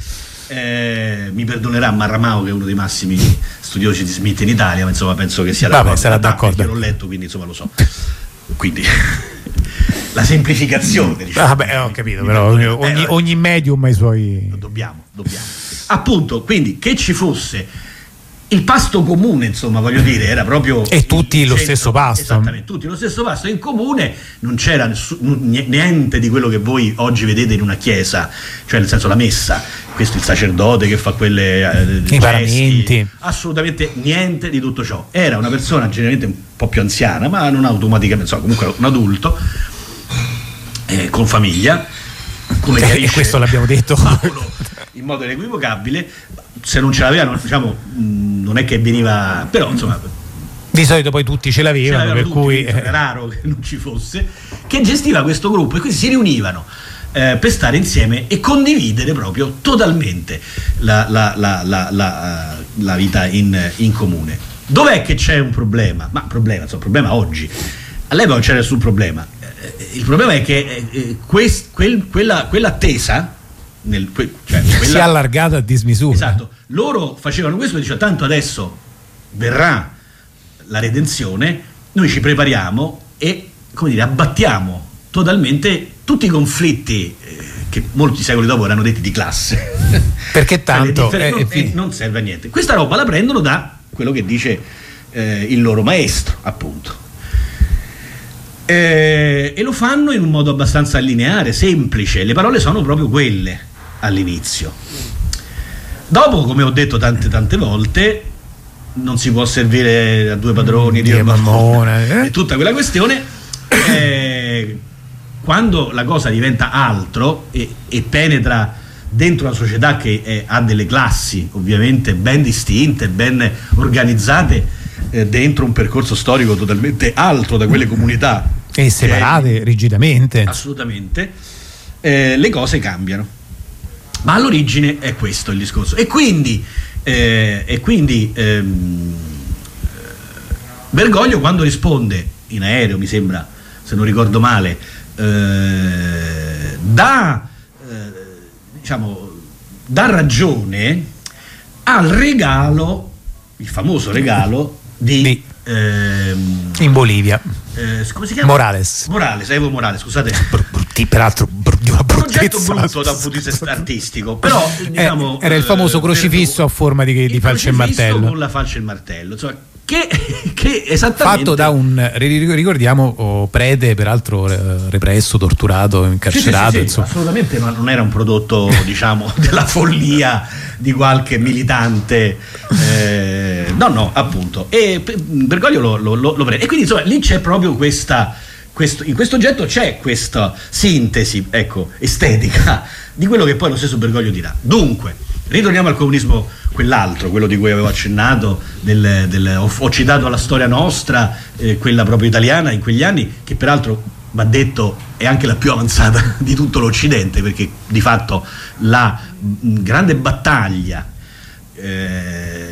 Eh, mi perdonerà Marramao, che è uno dei massimi studiosi di Smith in Italia, ma insomma penso che sia d'accordo. Vabbè, sarà d'accordo. L'ho letto, quindi insomma lo so. Quindi la semplificazione, diciamo. Ah, beh, ho capito, però ogni, ogni, ogni medium ha i suoi. Dobbiamo, dobbiamo. Appunto, quindi che ci fosse il pasto comune, insomma, voglio dire, era proprio. E tutti lo centro, stesso pasto. Esattamente, tutti lo stesso pasto in comune, non c'era nessu, niente di quello che voi oggi vedete in una chiesa, cioè nel senso la messa, questo il sacerdote che fa quelle eh, i paramenti, assolutamente niente di tutto ciò. Era una persona generalmente un po' più anziana, ma non automaticamente, insomma, comunque un adulto eh, con famiglia, come eh, e questo l'abbiamo detto Paolo, in modo inequivocabile. Se non ce l'avevano, diciamo, non è che veniva, però insomma di solito poi tutti ce l'avevano, ce l'avevano per tutti, cui era raro che non ci fosse, che gestiva questo gruppo, e quindi si riunivano eh, per stare insieme e condividere proprio totalmente la, la, la, la, la, la vita in, in comune. Dov'è che c'è un problema? Ma problema, insomma, problema oggi. All'epoca non c'era nessun problema. Eh, il problema è che eh, quest, quel, quella, quell'attesa Nel, cioè, quella, si è allargata a dismisura. Esatto, loro facevano questo e dicevano: tanto adesso verrà la redenzione, noi ci prepariamo e, come dire, abbattiamo totalmente tutti i conflitti eh, che molti secoli dopo erano detti di classe, perché tanto cioè, non, eh, non serve a niente. Questa roba la prendono da quello che dice eh, il loro maestro, appunto. Eh, e lo fanno in un modo abbastanza lineare, semplice. Le parole sono proprio quelle all'inizio. Dopo, come ho detto tante tante volte, non si può servire a due padroni, Dio e Mammona, eh? E tutta quella questione. Eh, quando la cosa diventa altro e, e penetra dentro una società che eh, ha delle classi ovviamente ben distinte, ben organizzate, eh, dentro un percorso storico totalmente altro da quelle comunità e separate eh, rigidamente, assolutamente, eh, le cose cambiano. Ma all'origine è questo il discorso. E quindi, eh, e quindi ehm, Bergoglio, quando risponde in aereo, mi sembra, se non ricordo male, eh, dà, eh, diciamo, dà ragione al regalo, il famoso regalo di, di ehm, in Bolivia. Eh, come si chiama? Morales. Morales, Evo Morales, scusate. Brutti, peraltro di una un progetto brutto da un punto di vista artistico, però diciamo, era il famoso crocifisso a forma di, di falce e martello, con la falce e il martello, insomma, che, che esattamente fatto da un, ricordiamo, oh, prete, peraltro represso, torturato, incarcerato, sì, sì, sì, insomma. Assolutamente non era un prodotto, diciamo, della follia di qualche militante, eh, no no appunto, e Bergoglio lo, lo, lo, lo prende, e quindi insomma lì c'è proprio questa, questo, in questo oggetto c'è questa sintesi, ecco, estetica di quello che poi lo stesso Bergoglio dirà. Dunque ritorniamo al comunismo, quell'altro, quello di cui avevo accennato, del, del, ho, ho citato la storia nostra, eh, quella proprio italiana in quegli anni, che peraltro va detto è anche la più avanzata di tutto l'Occidente, perché di fatto la mh, grande battaglia, eh,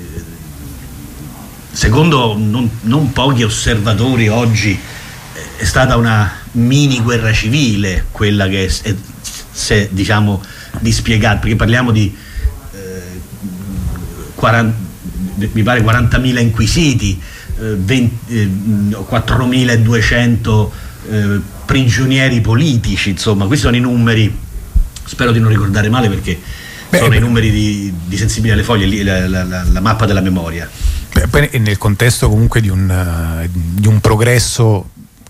secondo non, non pochi osservatori oggi, eh, è stata una mini guerra civile, quella che è, è, se diciamo dispiegata, perché parliamo di eh, quaranta, mi pare quarantamila inquisiti, eh, venti, eh, quattromiladuecento eh, prigionieri politici, insomma questi sono i numeri, spero di non ricordare male perché beh, sono beh, i numeri di, di Sensibili alle Foglie, la, la, la, la mappa della memoria. Beh, nel contesto comunque di un, uh, di un progresso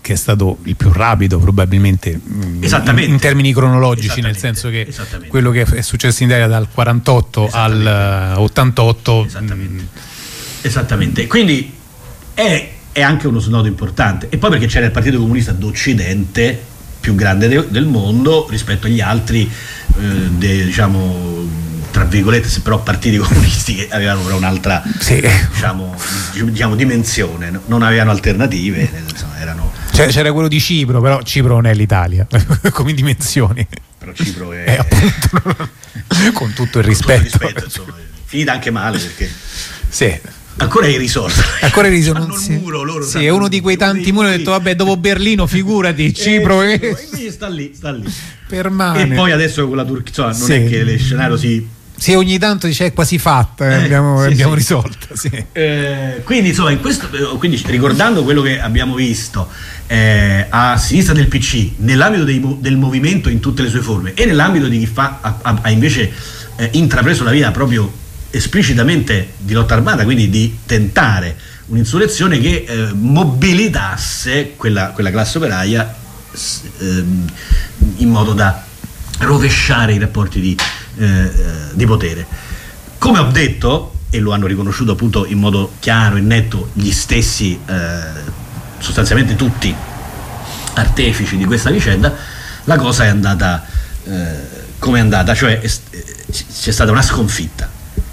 che è stato il più rapido probabilmente in, in termini cronologici, nel senso che quello che è successo in Italia dal quarantotto al ottantotto. Esattamente. Mh. Esattamente. Quindi è, è anche uno snodo importante. E poi perché c'era il Partito Comunista d'Occidente più grande de, del mondo rispetto agli altri, eh, de, diciamo, tra virgolette, però partiti comunisti che avevano un'altra sì. diciamo, diciamo dimensione, no? Non avevano alternative, insomma, erano... Cioè, c'era quello di Cipro, però Cipro non è l'Italia come dimensioni. Però Cipro è, è appunto, con tutto il rispetto, tutto il rispetto insomma, finita anche male perché sì. ancora irrisolto, ancora irrisolto. Hanno il muro, loro sì, è uno di quei tanti muri. Ho detto vabbè, dopo Berlino figurati, Cipro eh, e invece sta lì, sta lì. Permane. E poi adesso con la Turchia, non sì. è che lo scenario si sì, ogni tanto dice è quasi fatta, eh, eh, abbiamo, sì, abbiamo sì. risolto. Sì. Eh, quindi insomma, in questo, quindi ricordando quello che abbiamo visto eh, a sinistra del P C, nell'ambito dei, del movimento in tutte le sue forme e nell'ambito di chi fa, ha, ha invece eh, intrapreso la via proprio esplicitamente di lotta armata, quindi di tentare un'insurrezione che eh, mobilitasse quella, quella classe operaia eh, in modo da rovesciare i rapporti di Eh, di potere. Come ho detto, e lo hanno riconosciuto appunto in modo chiaro e netto gli stessi eh, sostanzialmente tutti artefici di questa vicenda, la cosa è andata eh, come è andata, cioè è, c'è stata una sconfitta.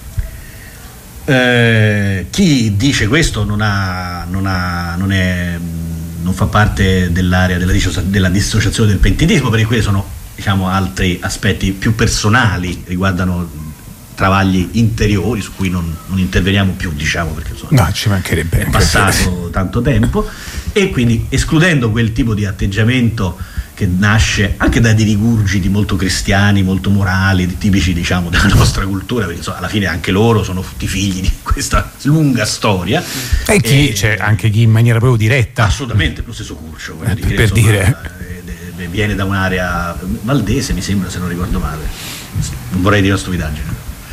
Eh, chi dice questo non ha, non ha non è non fa parte dell'area della, della dissociazione del pentitismo, perché quelli sono, diciamo, altri aspetti più personali, riguardano travagli interiori su cui non, non interveniamo più, diciamo, perché insomma, no, ci mancherebbe, è passato tanto tempo, e quindi escludendo quel tipo di atteggiamento che nasce anche da dei rigurgiti molto cristiani, molto morali, tipici, diciamo, della nostra cultura, perché insomma, alla fine anche loro sono tutti figli di questa lunga storia. E chi e, c'è anche chi in maniera proprio diretta, assolutamente, lo stesso Curcio, eh, dire, per insomma, dire viene da un'area valdese, mi sembra, se non ricordo male, non vorrei dire una stupidaggine,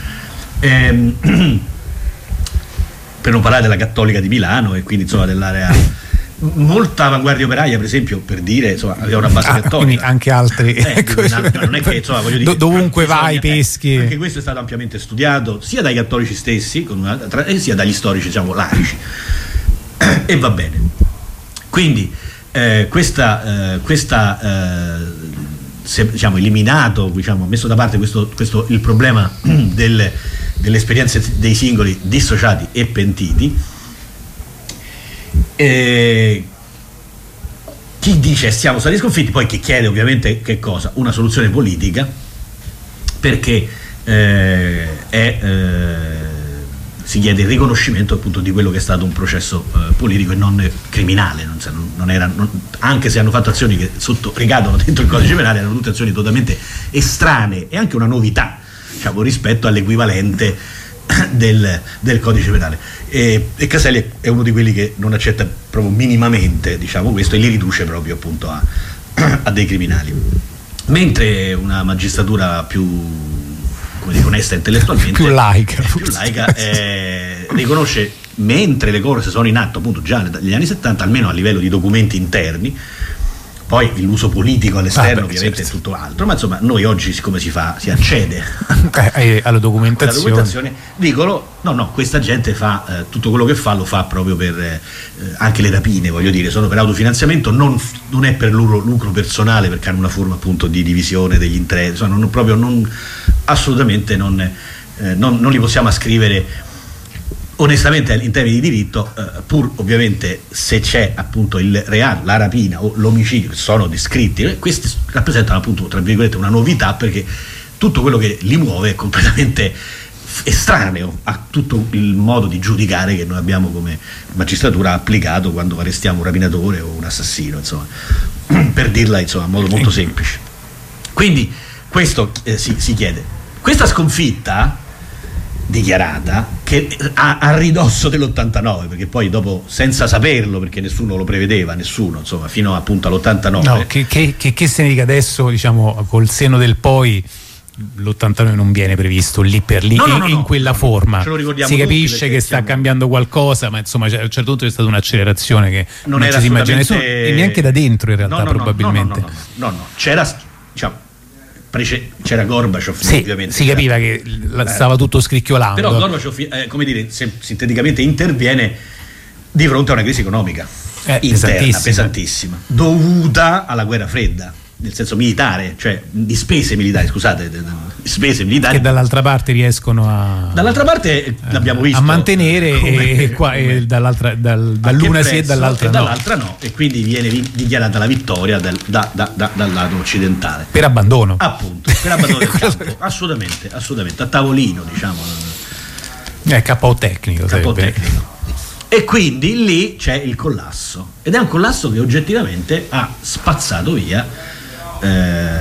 ehm, per non parlare della Cattolica di Milano, e quindi insomma dell'area molta avanguardia operaia, per esempio, per dire, insomma, aveva una base ah, cattolica, quindi anche altri eh, non è che insomma, voglio dire, dovunque vai peschi, anche questo è stato ampiamente studiato sia dai cattolici stessi con una, tra, e sia dagli storici, diciamo, laici, e va bene. Quindi Eh, questa, eh, questa eh, se, diciamo, eliminato, diciamo, messo da parte questo, questo, il problema del, delle esperienze dei singoli dissociati e pentiti, eh, chi dice siamo stati sconfitti, poi chi chiede ovviamente che cosa? Una soluzione politica, perché eh, è eh, si chiede il riconoscimento appunto di quello che è stato un processo eh, politico e non criminale, non, non era, non, anche se hanno fatto azioni che sotto, ricadono dentro il codice penale, erano tutte azioni totalmente estranee e anche una novità, diciamo, rispetto all'equivalente del, del codice penale, e, e Caselli è uno di quelli che non accetta proprio minimamente, diciamo, questo, e li riduce proprio appunto a, a dei criminali, mentre una magistratura più onesta intellettualmente, più laica, più laica eh, riconosce, mentre le cose sono in atto appunto già negli anni settanta, almeno a livello di documenti interni, poi l'uso politico all'esterno ah, beh, ovviamente certo. È tutto altro, ma insomma noi oggi siccome si fa, si accede eh, alla documentazione, documentazione, dicono no no, questa gente fa eh, tutto quello che fa lo fa proprio per eh, anche le rapine, voglio dire, sono per autofinanziamento, non, non è per lucro, lucro personale, perché hanno una forma appunto di divisione degli interessi, insomma, non, proprio non, assolutamente non, eh, non, non li possiamo ascrivere onestamente in termini di diritto, eh, pur ovviamente se c'è appunto il reato, la rapina o l'omicidio che sono descritti, eh, questi rappresentano appunto tra virgolette una novità, perché tutto quello che li muove è completamente estraneo a tutto il modo di giudicare che noi abbiamo come magistratura applicato quando arrestiamo un rapinatore o un assassino, insomma, per dirla insomma in modo molto semplice. Quindi questo eh, si, si chiede. Questa sconfitta dichiarata, che a, a ridosso dell'ottantanove, perché poi dopo, senza saperlo, perché nessuno lo prevedeva, nessuno, insomma, fino appunto all'ottantanove, no, che, che, che, che se ne dica adesso, diciamo, col seno del poi, l'ottantanove non viene previsto lì per lì, no, no, in, no, in no, quella no, forma. ce lo ricordiamo si capisce tutti che sta siamo... cambiando qualcosa, ma insomma a un certo punto c'è stata un'accelerazione che non, non era ci si immagina nessuno, assolutamente... e neanche da dentro in realtà, no, no, probabilmente. No, no, no, no, no, no. C'era, diciamo, prece... c'era Gorbaciov, sì, ovviamente. Si capiva che eh, stava tutto scricchiolando. Però Gorbaciov, eh, come dire, se, sinteticamente interviene di fronte a una crisi economica eh, interna, pesantissima. pesantissima, dovuta alla guerra fredda, nel senso militare, cioè di spese militari, scusate, di spese militari che dall'altra parte riescono a dall'altra parte eh, l'abbiamo visto a mantenere come, e, qua, come, e dall'altra dal, dall'una sì e dall'altra, e no. dall'altra no, e quindi viene vi, dichiarata la vittoria del, da, da, da, dal lato occidentale per abbandono, appunto, per abbandono del campo, assolutamente, assolutamente, a tavolino, diciamo, eh, K O tecnico, K O tecnico. E quindi lì c'è il collasso, ed è un collasso che oggettivamente ha spazzato via eh,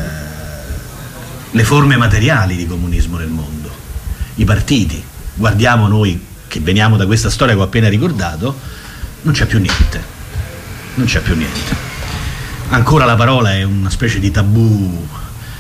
le forme materiali di comunismo nel mondo, i partiti. Guardiamo noi che veniamo da questa storia che ho appena ricordato, non c'è più niente, non c'è più niente. Ancora la parola è una specie di tabù.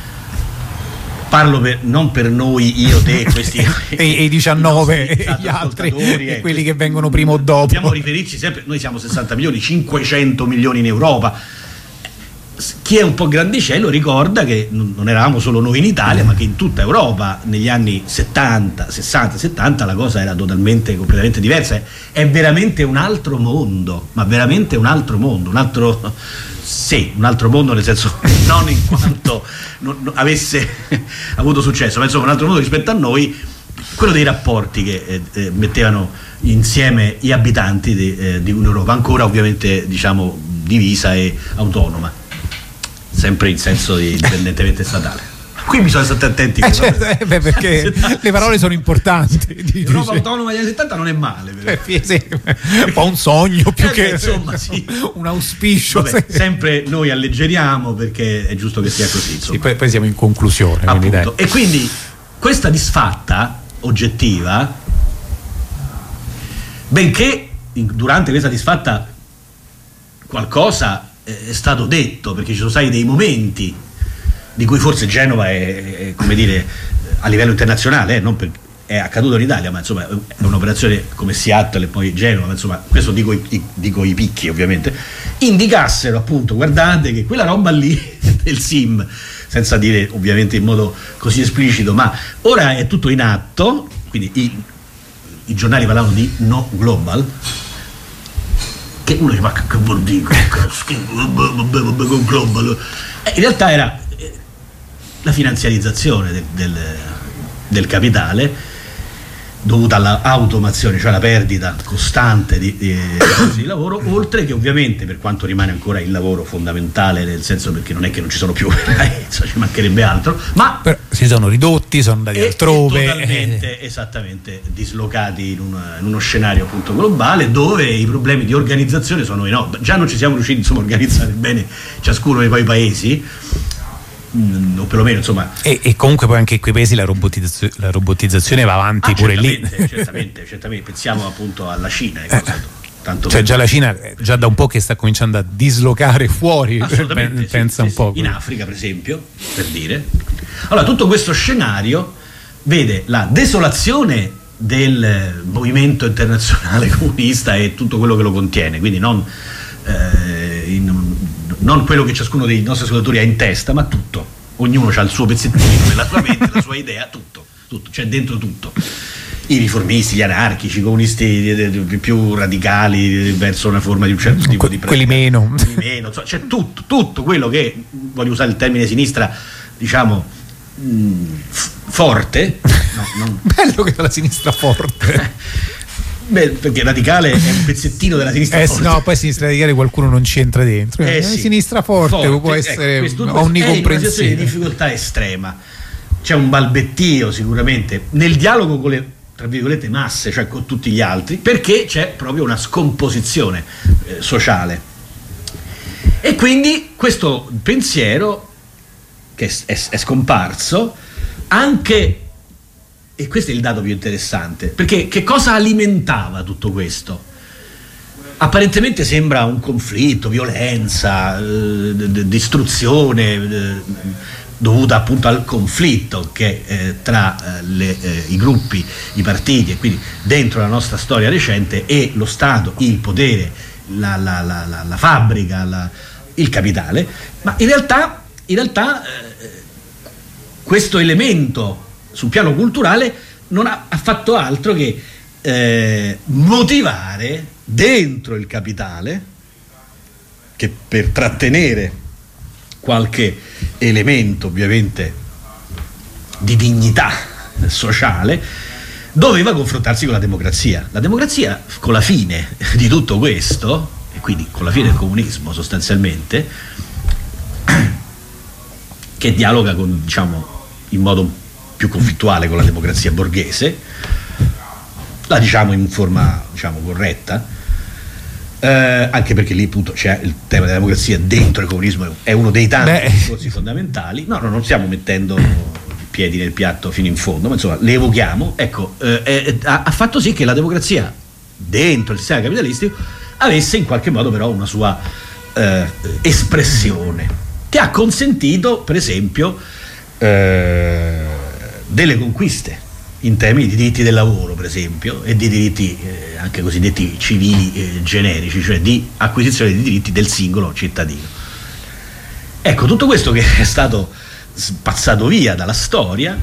Parlo per, non per noi, io, te, questi e i diciannove i e gli altri, e e quelli che vengono prima o dopo. Dobbiamo riferirci sempre, noi siamo sessanta milioni, cinquecento milioni in Europa. Chi è un po' grandicello ricorda che non eravamo solo noi in Italia, ma che in tutta Europa negli anni settanta, sessanta, settanta la cosa era totalmente, completamente diversa. È veramente un altro mondo, ma veramente un altro mondo, un altro, sì, un altro mondo nel senso non in quanto non, non avesse avuto successo, ma insomma un altro mondo rispetto a noi, quello dei rapporti che eh, eh, mettevano insieme gli abitanti di, eh, di un'Europa ancora ovviamente diciamo divisa e autonoma, sempre in senso di indipendentemente statale. Qui bisogna stare attenti, eh certo, eh, beh, perché le parole sono importanti. L'Europa autonoma degli anni settanta non è male, però. Eh, sì, un po' un sogno più eh, che beh, insomma, sì. un auspicio. Vabbè, sì. Sempre noi alleggeriamo perché è giusto che sia così. Sì, poi, poi siamo in conclusione. Quindi dai. E quindi questa disfatta oggettiva, benché in, durante questa disfatta qualcosa è stato detto, perché ci sono stati dei momenti di cui forse Genova è, è come dire, a livello internazionale, eh, non per, è accaduto in Italia, ma insomma è un'operazione come Seattle e poi Genova, ma insomma questo dico i, i, dico i picchi ovviamente, indicassero appunto, guardate che quella roba lì del S I M, senza dire ovviamente in modo così esplicito, ma ora è tutto in atto, quindi i, i giornali parlavano di no global, che uno dice ma che vuol dire con global, eh, in realtà era eh, la finanziarizzazione del, del, del capitale dovuta all'automazione, cioè la perdita costante di, di, di lavoro, oltre che ovviamente, per quanto rimane ancora il lavoro fondamentale, nel senso perché non è che non ci sono più, ci mancherebbe altro, ma però si sono ridotti, sono andati e, altrove, e totalmente, eh. esattamente dislocati in, una, in uno scenario appunto globale dove i problemi di organizzazione sono enormi. Già non ci siamo riusciti insomma a organizzare bene ciascuno dei poi paesi, o perlomeno insomma, e, e comunque poi anche in quei paesi la, robotizzazione, la robotizzazione va avanti, ah, pure certamente, lì certamente, certamente, pensiamo appunto alla Cina, eh, tanto cioè già la Cina già da un po' che sta cominciando a dislocare fuori, pensa sì, un po', sì, in Africa per esempio, per dire. Allora tutto questo scenario vede la desolazione del movimento internazionale comunista e tutto quello che lo contiene, quindi non eh, in, non quello che ciascuno dei nostri ascoltatori ha in testa, ma tutto. Ognuno ha il suo pezzettino nella sua mente, la sua idea, tutto, tutto, c'è dentro tutto. I riformisti, gli anarchici, i comunisti più radicali verso una forma di un certo tipo di quelli meno, quelli meno, insomma, c'è tutto, tutto quello che, voglio usare il termine sinistra, diciamo mh, forte. No, non... Bello che la sinistra forte. Beh, perché radicale è un pezzettino della sinistra eh, forte. No, poi sinistra radicale qualcuno non ci entra dentro. Eh, eh, sì. Sinistra forte, forte può essere ecco, onnicomprensiva. È una situazione di difficoltà estrema. C'è un balbettio sicuramente nel dialogo con le, tra virgolette, masse, cioè con tutti gli altri, perché c'è proprio una scomposizione eh, sociale. E quindi questo pensiero che è, è, è scomparso anche. E questo è il dato più interessante, perché che cosa alimentava tutto questo? Apparentemente sembra un conflitto, violenza, eh, d- distruzione, eh, dovuta appunto al conflitto che eh, tra eh, le, eh, i gruppi, i partiti, e quindi dentro la nostra storia recente, e lo Stato, il potere, la, la, la, la, la fabbrica, la, il capitale. Ma in realtà, in realtà eh, questo elemento sul piano culturale non ha, ha fatto altro che eh, motivare dentro il capitale, che per trattenere qualche elemento ovviamente di dignità sociale doveva confrontarsi con la democrazia. La democrazia, con la fine di tutto questo, e quindi con la fine del comunismo sostanzialmente, che dialoga con, diciamo, in modo più conflittuale con la democrazia borghese, la diciamo in forma, diciamo, corretta, Eh, anche perché lì appunto c'è il tema della democrazia dentro il comunismo, è uno dei tanti Beh. discorsi fondamentali. No, no, non stiamo mettendo piedi nel piatto fino in fondo, ma insomma le evochiamo. Ecco, eh, eh, ha, ha fatto sì che la democrazia dentro il sistema capitalistico avesse in qualche modo però una sua eh, espressione, che ha consentito per esempio eh, delle conquiste in termini di diritti del lavoro, per esempio, e di diritti eh, anche cosiddetti civili eh, generici, cioè di acquisizione di diritti del singolo cittadino. Ecco, tutto questo che è stato spazzato via dalla storia,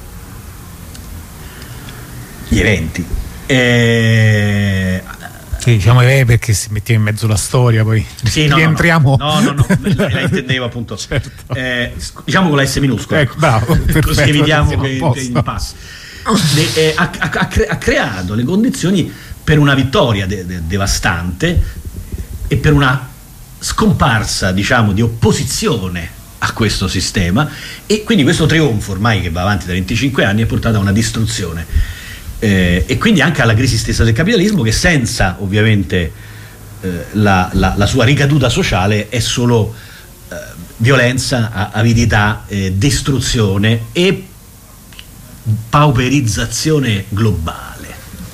gli eventi, eh, sì, diciamo eh, perché se mettiamo in mezzo la storia poi sì, no, rientriamo. No, no, no, no, la intendevo appunto. Certo. Eh, diciamo con la S minuscola. Ecco, bravo, perfetto, così evitiamo che impassi. Eh, ha, ha, ha creato le condizioni per una vittoria de, de, devastante e per una scomparsa, diciamo, di opposizione a questo sistema, e quindi questo trionfo ormai che va avanti da venticinque anni è portato a una distruzione eh, e quindi anche alla crisi stessa del capitalismo, che senza ovviamente eh, la, la, la sua ricaduta sociale è solo eh, violenza, avidità, eh, distruzione e pauperizzazione globale.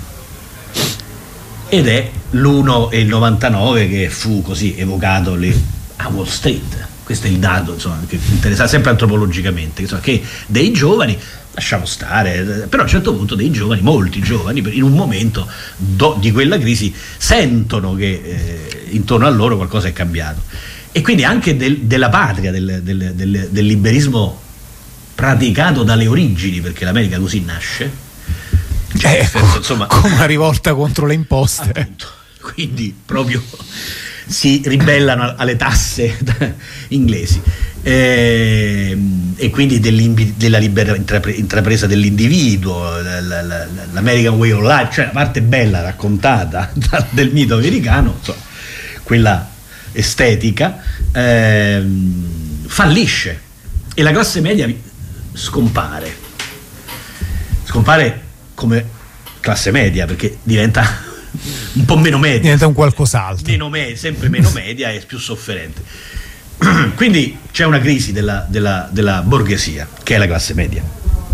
Ed è l'uno e il novantanove che fu così evocato lì a Wall Street. Questo è il dato, insomma, che interessa sempre antropologicamente, insomma, che dei giovani, lasciamo stare, però a un certo punto dei giovani, molti giovani, in un momento do, di quella crisi sentono che eh, intorno a loro qualcosa è cambiato, e quindi anche del, della patria, del, del, del, del liberismo praticato dalle origini, perché l'America così nasce, cioè, eh, senso, insomma, come una rivolta contro le imposte, appunto. Quindi proprio si ribellano alle tasse inglesi eh, e quindi della libera intrapre, intrapresa dell'individuo, l'American Way of Life, cioè la parte bella raccontata del mito americano, insomma, quella estetica eh, fallisce e la classe media scompare scompare come classe media, perché diventa un po' meno media, diventa un qualcos'altro, meno me, sempre meno media e più sofferente. Quindi c'è una crisi della, della, della borghesia, che è la classe media,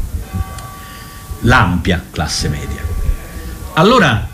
l'ampia classe media. Allora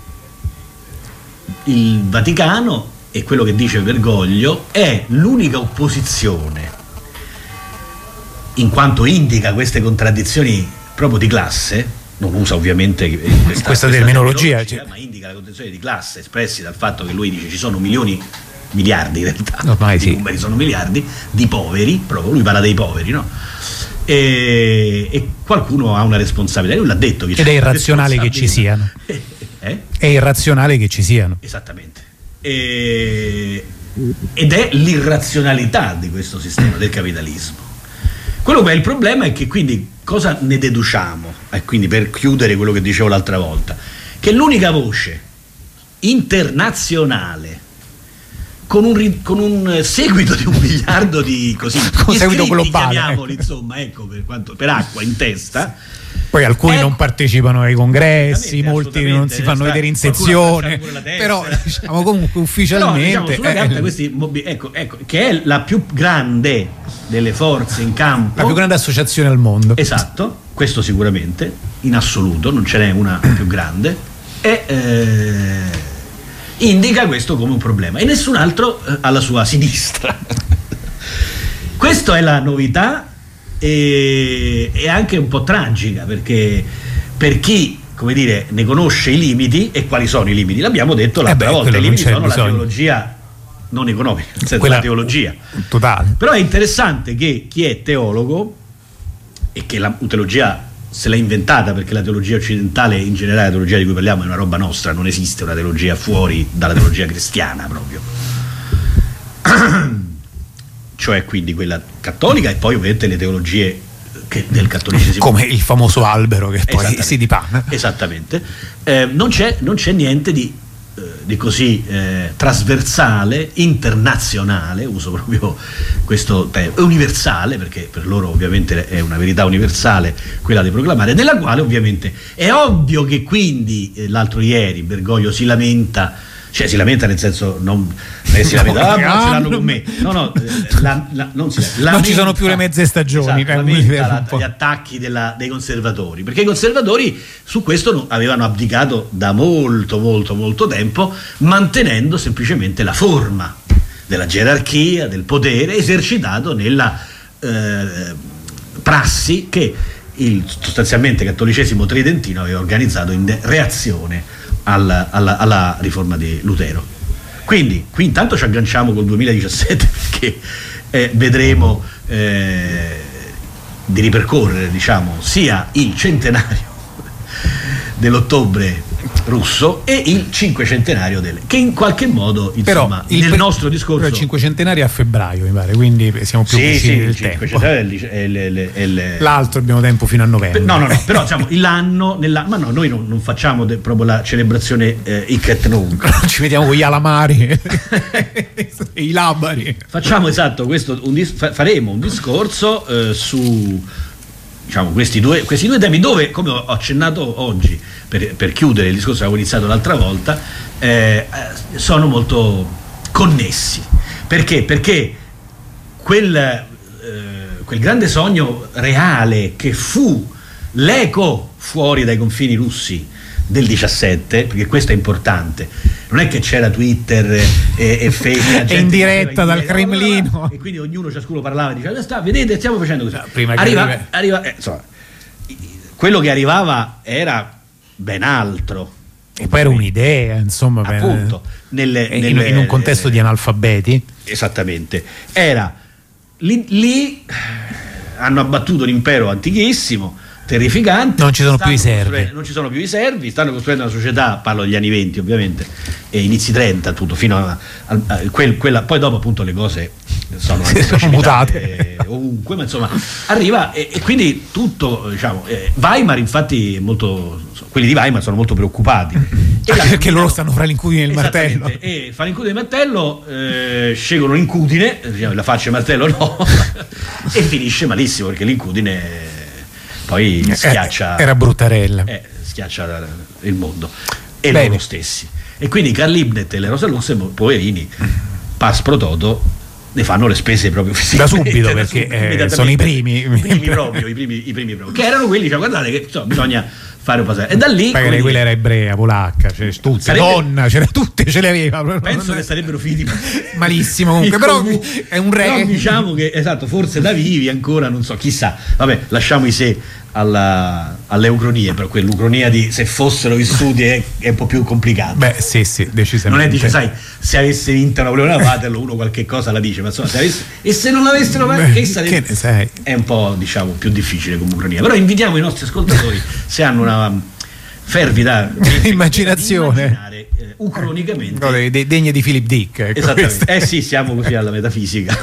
il Vaticano, e quello che dice Bergoglio, è l'unica opposizione, in quanto indica queste contraddizioni proprio di classe, non usa ovviamente questa, questa, questa terminologia, terminologia cioè, ma indica le contraddizioni di classe espressi dal fatto che lui dice ci sono milioni, miliardi in realtà, ormai i sì, numeri sono miliardi di poveri, proprio lui parla dei poveri, no? E, e qualcuno ha una responsabilità, lui l'ha detto che ed è irrazionale che ci siano eh? è irrazionale che ci siano esattamente e, ed è l'irrazionalità di questo sistema del capitalismo. Quello che è il problema è che quindi cosa ne deduciamo? E quindi per chiudere quello che dicevo l'altra volta, che l'unica voce internazionale con un, con un seguito di un miliardo di così con seguito globale, chiamiamoli, insomma, ecco, per, quanto, per acqua in testa. Poi alcuni eh, non partecipano ai congressi, molti non si fanno vedere in sezione, però diciamo comunque ufficialmente però, diciamo, sulla carta, eh, questi, ecco, ecco, che è la più grande delle forze in campo, la più grande associazione al mondo. Esatto, questo sicuramente, in assoluto, non ce n'è una più grande, e eh, indica questo come un problema, e nessun altro eh, alla sua sinistra. Questa è la novità e è anche un po' tragica, perché per chi, come dire, ne conosce i limiti, e quali sono i limiti? L'abbiamo detto l'altra eh beh, volta, i limiti sono bisogno. La teologia non economica, nel senso la teologia totale. Però è interessante che chi è teologo, e che la teologia se l'ha inventata, perché la teologia occidentale, in generale la teologia di cui parliamo, è una roba nostra, non esiste una teologia fuori dalla teologia cristiana proprio, cioè quindi quella cattolica, e poi ovviamente le teologie che del cattolicesimo, come il famoso albero che poi si dipana. Esattamente. Eh, non c'è non c'è niente di di così eh, trasversale, internazionale, uso proprio questo termine, universale, perché per loro ovviamente è una verità universale quella di proclamare, nella quale ovviamente è ovvio che quindi eh, l'altro ieri Bergoglio si lamenta, cioè si lamenta nel senso non eh, si lamenta, no, ah, no, ce l'hanno con me, no no, la, la, non, si, lamenta, non ci sono più le mezze stagioni, esatto, lamenta la, gli attacchi della, dei conservatori, perché i conservatori su questo avevano abdicato da molto molto molto tempo, mantenendo semplicemente la forma della gerarchia, del potere esercitato nella eh, prassi che il sostanzialmente cattolicesimo tridentino aveva organizzato in reazione Alla, alla, alla riforma di Lutero. Quindi qui intanto ci agganciamo col duemiladiciassette, perché eh, vedremo eh, di ripercorrere, diciamo, sia il centenario dell'ottobre russo e il cinquecentenario del, che in qualche modo, insomma, però, nel pre- nostro discorso, però il cinquecentenario è a febbraio, mi pare, quindi siamo più sì, vicini sì, del tempo. È il, è il, è il, l'altro abbiamo tempo fino a novembre. No, no, no, però diciamo l'anno, nella, ma no, noi non, non facciamo de, proprio la celebrazione eh, hic et nunc. Ci vediamo con gli alamari e i labari. Facciamo esatto questo, un dis- faremo un discorso eh, su, diciamo, questi due, questi due temi, dove, come ho accennato oggi, per, per chiudere il discorso che avevo iniziato l'altra volta, eh, sono molto connessi. Perché? Perché quel, eh, quel grande sogno reale che fu l'eco fuori dai confini russi del diciassette, perché questo è importante, non è che c'era Twitter e, e Facebook e in diretta dal Cremlino, e quindi ognuno, ciascuno parlava e diceva sta, vedete, stiamo facendo così. No, prima arriva, che arriva, eh, insomma, quello che arrivava era ben altro, e poi era un'idea, insomma, appunto, nelle, in, nelle, in un contesto di analfabeti, esattamente, era lì, lì hanno abbattuto l'impero antichissimo, terrificante, non ci sono più i servi, non ci sono più i servi, stanno costruendo una società, parlo degli anni venti ovviamente, e inizi trenta, tutto fino a, a, a quel, quella, poi dopo appunto le cose sono, sono mutate ovunque, ma insomma arriva e, e quindi tutto, diciamo, eh, Weimar infatti è molto, quelli di Weimar sono molto preoccupati e perché loro stanno fra l'incudine e il martello, e fa l'incudine e il martello, eh, scelgono l'incudine, diciamo, la faccia e il martello no e finisce malissimo, perché l'incudine poi schiaccia, era bruttarella, eh, schiaccia il mondo e Bene. loro stessi, e quindi Carl Liebknecht e le Rosalusse, poverini, pas pro toto, ne fanno le spese proprio da subito, perché eh, sono i primi i primi proprio i primi, i primi proprio che erano quelli, cioè, guardate che insomma, bisogna fare un passaggio, e da lì magari quella era ebrea, polacca, cioè, tutte, sarebbe, donna, c'era tutte, ce le aveva, penso che sarebbero finiti malissimo comunque, però è un re, però diciamo che esatto, forse da vivi ancora, non so, chissà, vabbè, lasciamo i sé alla, alle ucronie, però quell'ucronia di se fossero vissuti è, è un po' più complicato. Beh sì sì, decisamente. Non è, dice, sai, se avesse vinto Napoleone Waterloo uno qualche cosa la dice, ma insomma se avesse, e se non l'avessero fatto, che sarebbe, che ne sai? È un po', diciamo, più difficile come ucronia, però invitiamo i nostri ascoltatori, se hanno una fervida immaginazione, immaginare eh, ucronicamente, no, de- de- degne di Philip Dick, ecco, esattamente, eh sì, siamo così alla metafisica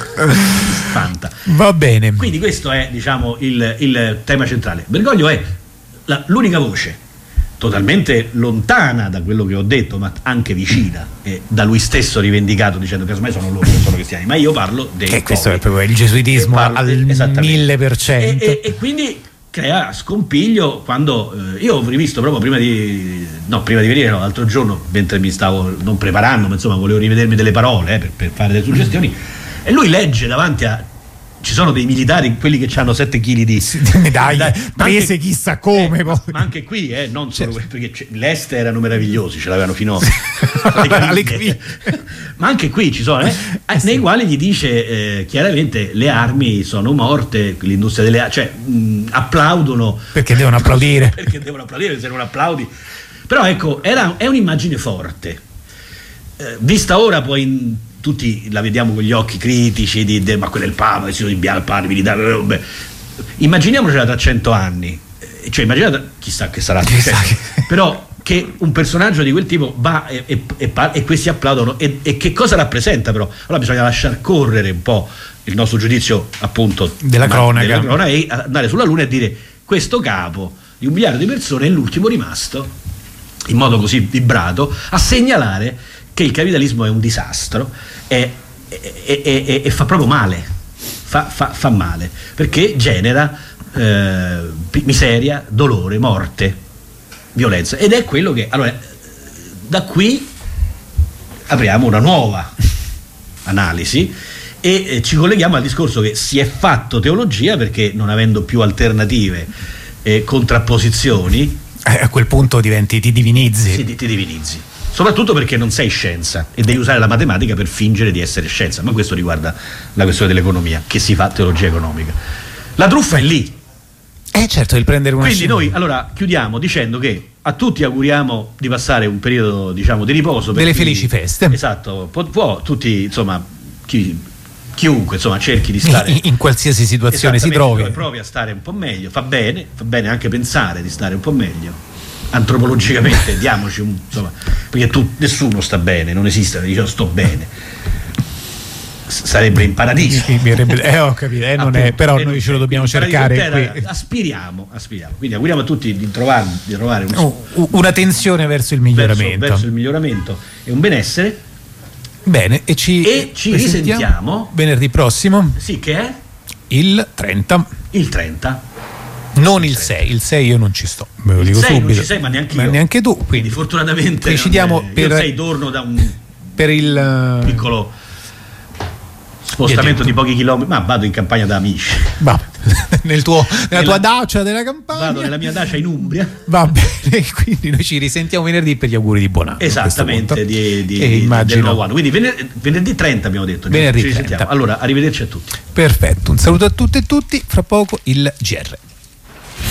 fanta. Va bene, quindi questo è, diciamo, il, il tema centrale. Bergoglio è la, l'unica voce totalmente lontana da quello che ho detto, ma anche vicina, e da lui stesso rivendicato, dicendo che ormai sono loro che sono cristiani, ma io parlo dei che questo è proprio il gesuitismo al mille per cento, e, e, e quindi crea scompiglio quando eh, io ho rivisto proprio prima di no prima di venire no, l'altro giorno, mentre mi stavo non preparando, ma insomma volevo rivedermi delle parole eh, per, per fare delle suggestioni, e lui legge davanti a ci sono dei militari, quelli che hanno sette chili di, di medaglie prese anche, chissà come, eh, ma, ma anche qui eh, non solo certo. Perché l'Est erano meravigliosi, ce l'avevano fino alle caviglie, ma anche qui ci sono eh, eh, sì. nei quali gli dice eh, chiaramente le armi sono morte, l'industria delle armi, cioè mh, applaudono perché devono applaudire perché devono applaudire, se non applaudi. Però ecco, era, è un'immagine forte, eh, vista ora poi in, tutti la vediamo con gli occhi critici di, di, ma quello è il Papa, vestito di bianco, il padre militare, vabbè. Immaginiamocela tra cento anni, cioè immaginate, chissà che sarà, chissà cioè, che... però che un personaggio di quel tipo va e, e, e, e questi applaudono e, e che cosa rappresenta però? Allora bisogna lasciar correre un po' il nostro giudizio appunto della cronaca, della cronaca e andare sulla Luna e dire questo capo di un miliardo di persone è l'ultimo rimasto in modo così vibrato a segnalare che il capitalismo è un disastro e, e, e, e, e fa proprio male, fa, fa, fa male, perché genera eh, miseria, dolore, morte, violenza, ed è quello che, allora, da qui apriamo una nuova analisi e eh, ci colleghiamo al discorso che si è fatto teologia perché non avendo più alternative e contrapposizioni, eh, a quel punto diventi, ti divinizzi. Sì, ti, ti divinizzi. Soprattutto perché non sei scienza e devi usare la matematica per fingere di essere scienza, ma questo riguarda la questione dell'economia, che si fa teologia economica. La truffa è lì. Eh certo, il prendere una Quindi scienza. noi allora chiudiamo dicendo che a tutti auguriamo di passare un periodo, diciamo, di riposo. Delle chi, felici feste. Esatto, può, può tutti, insomma, chi, chiunque insomma cerchi di stare in, in qualsiasi situazione si trovi. Provi a stare un po' meglio, fa bene, fa bene anche pensare di stare un po' meglio. Antropologicamente diamoci un, insomma, perché tu, nessuno sta bene, non esiste, dice sto bene, S- sarebbe in paradiso, eh, ho capito, eh, non è, però noi ce lo dobbiamo cercare terra, aspiriamo, aspiriamo, quindi auguriamo a tutti di trovare, di trovare un, oh, una tensione verso il miglioramento verso, verso il miglioramento e un benessere. Bene, e ci, e ci risentiamo venerdì prossimo, sì, che è il trenta, il trenta, non il sei, il sei io non ci sto, ve lo dico subito. Non ci sei, ma neanche ma io. Neanche tu, quindi, quindi fortunatamente coincidiamo è, per, io sei torno da un per il piccolo spostamento di pochi chilometri, ma vado in campagna da amici. Va, nel tuo, nella, nella tua dacia della campagna. Vado nella mia dacia in Umbria. Va bene, quindi noi ci risentiamo venerdì per gli auguri di buon anno. Esattamente, di, di, e di, immagino. del nuovo anno. Quindi venerdì, venerdì trenta abbiamo detto. Venerdì ci risentiamo. trenta. Allora, arrivederci a tutti. Perfetto, un saluto a tutte e tutti, fra poco il G R.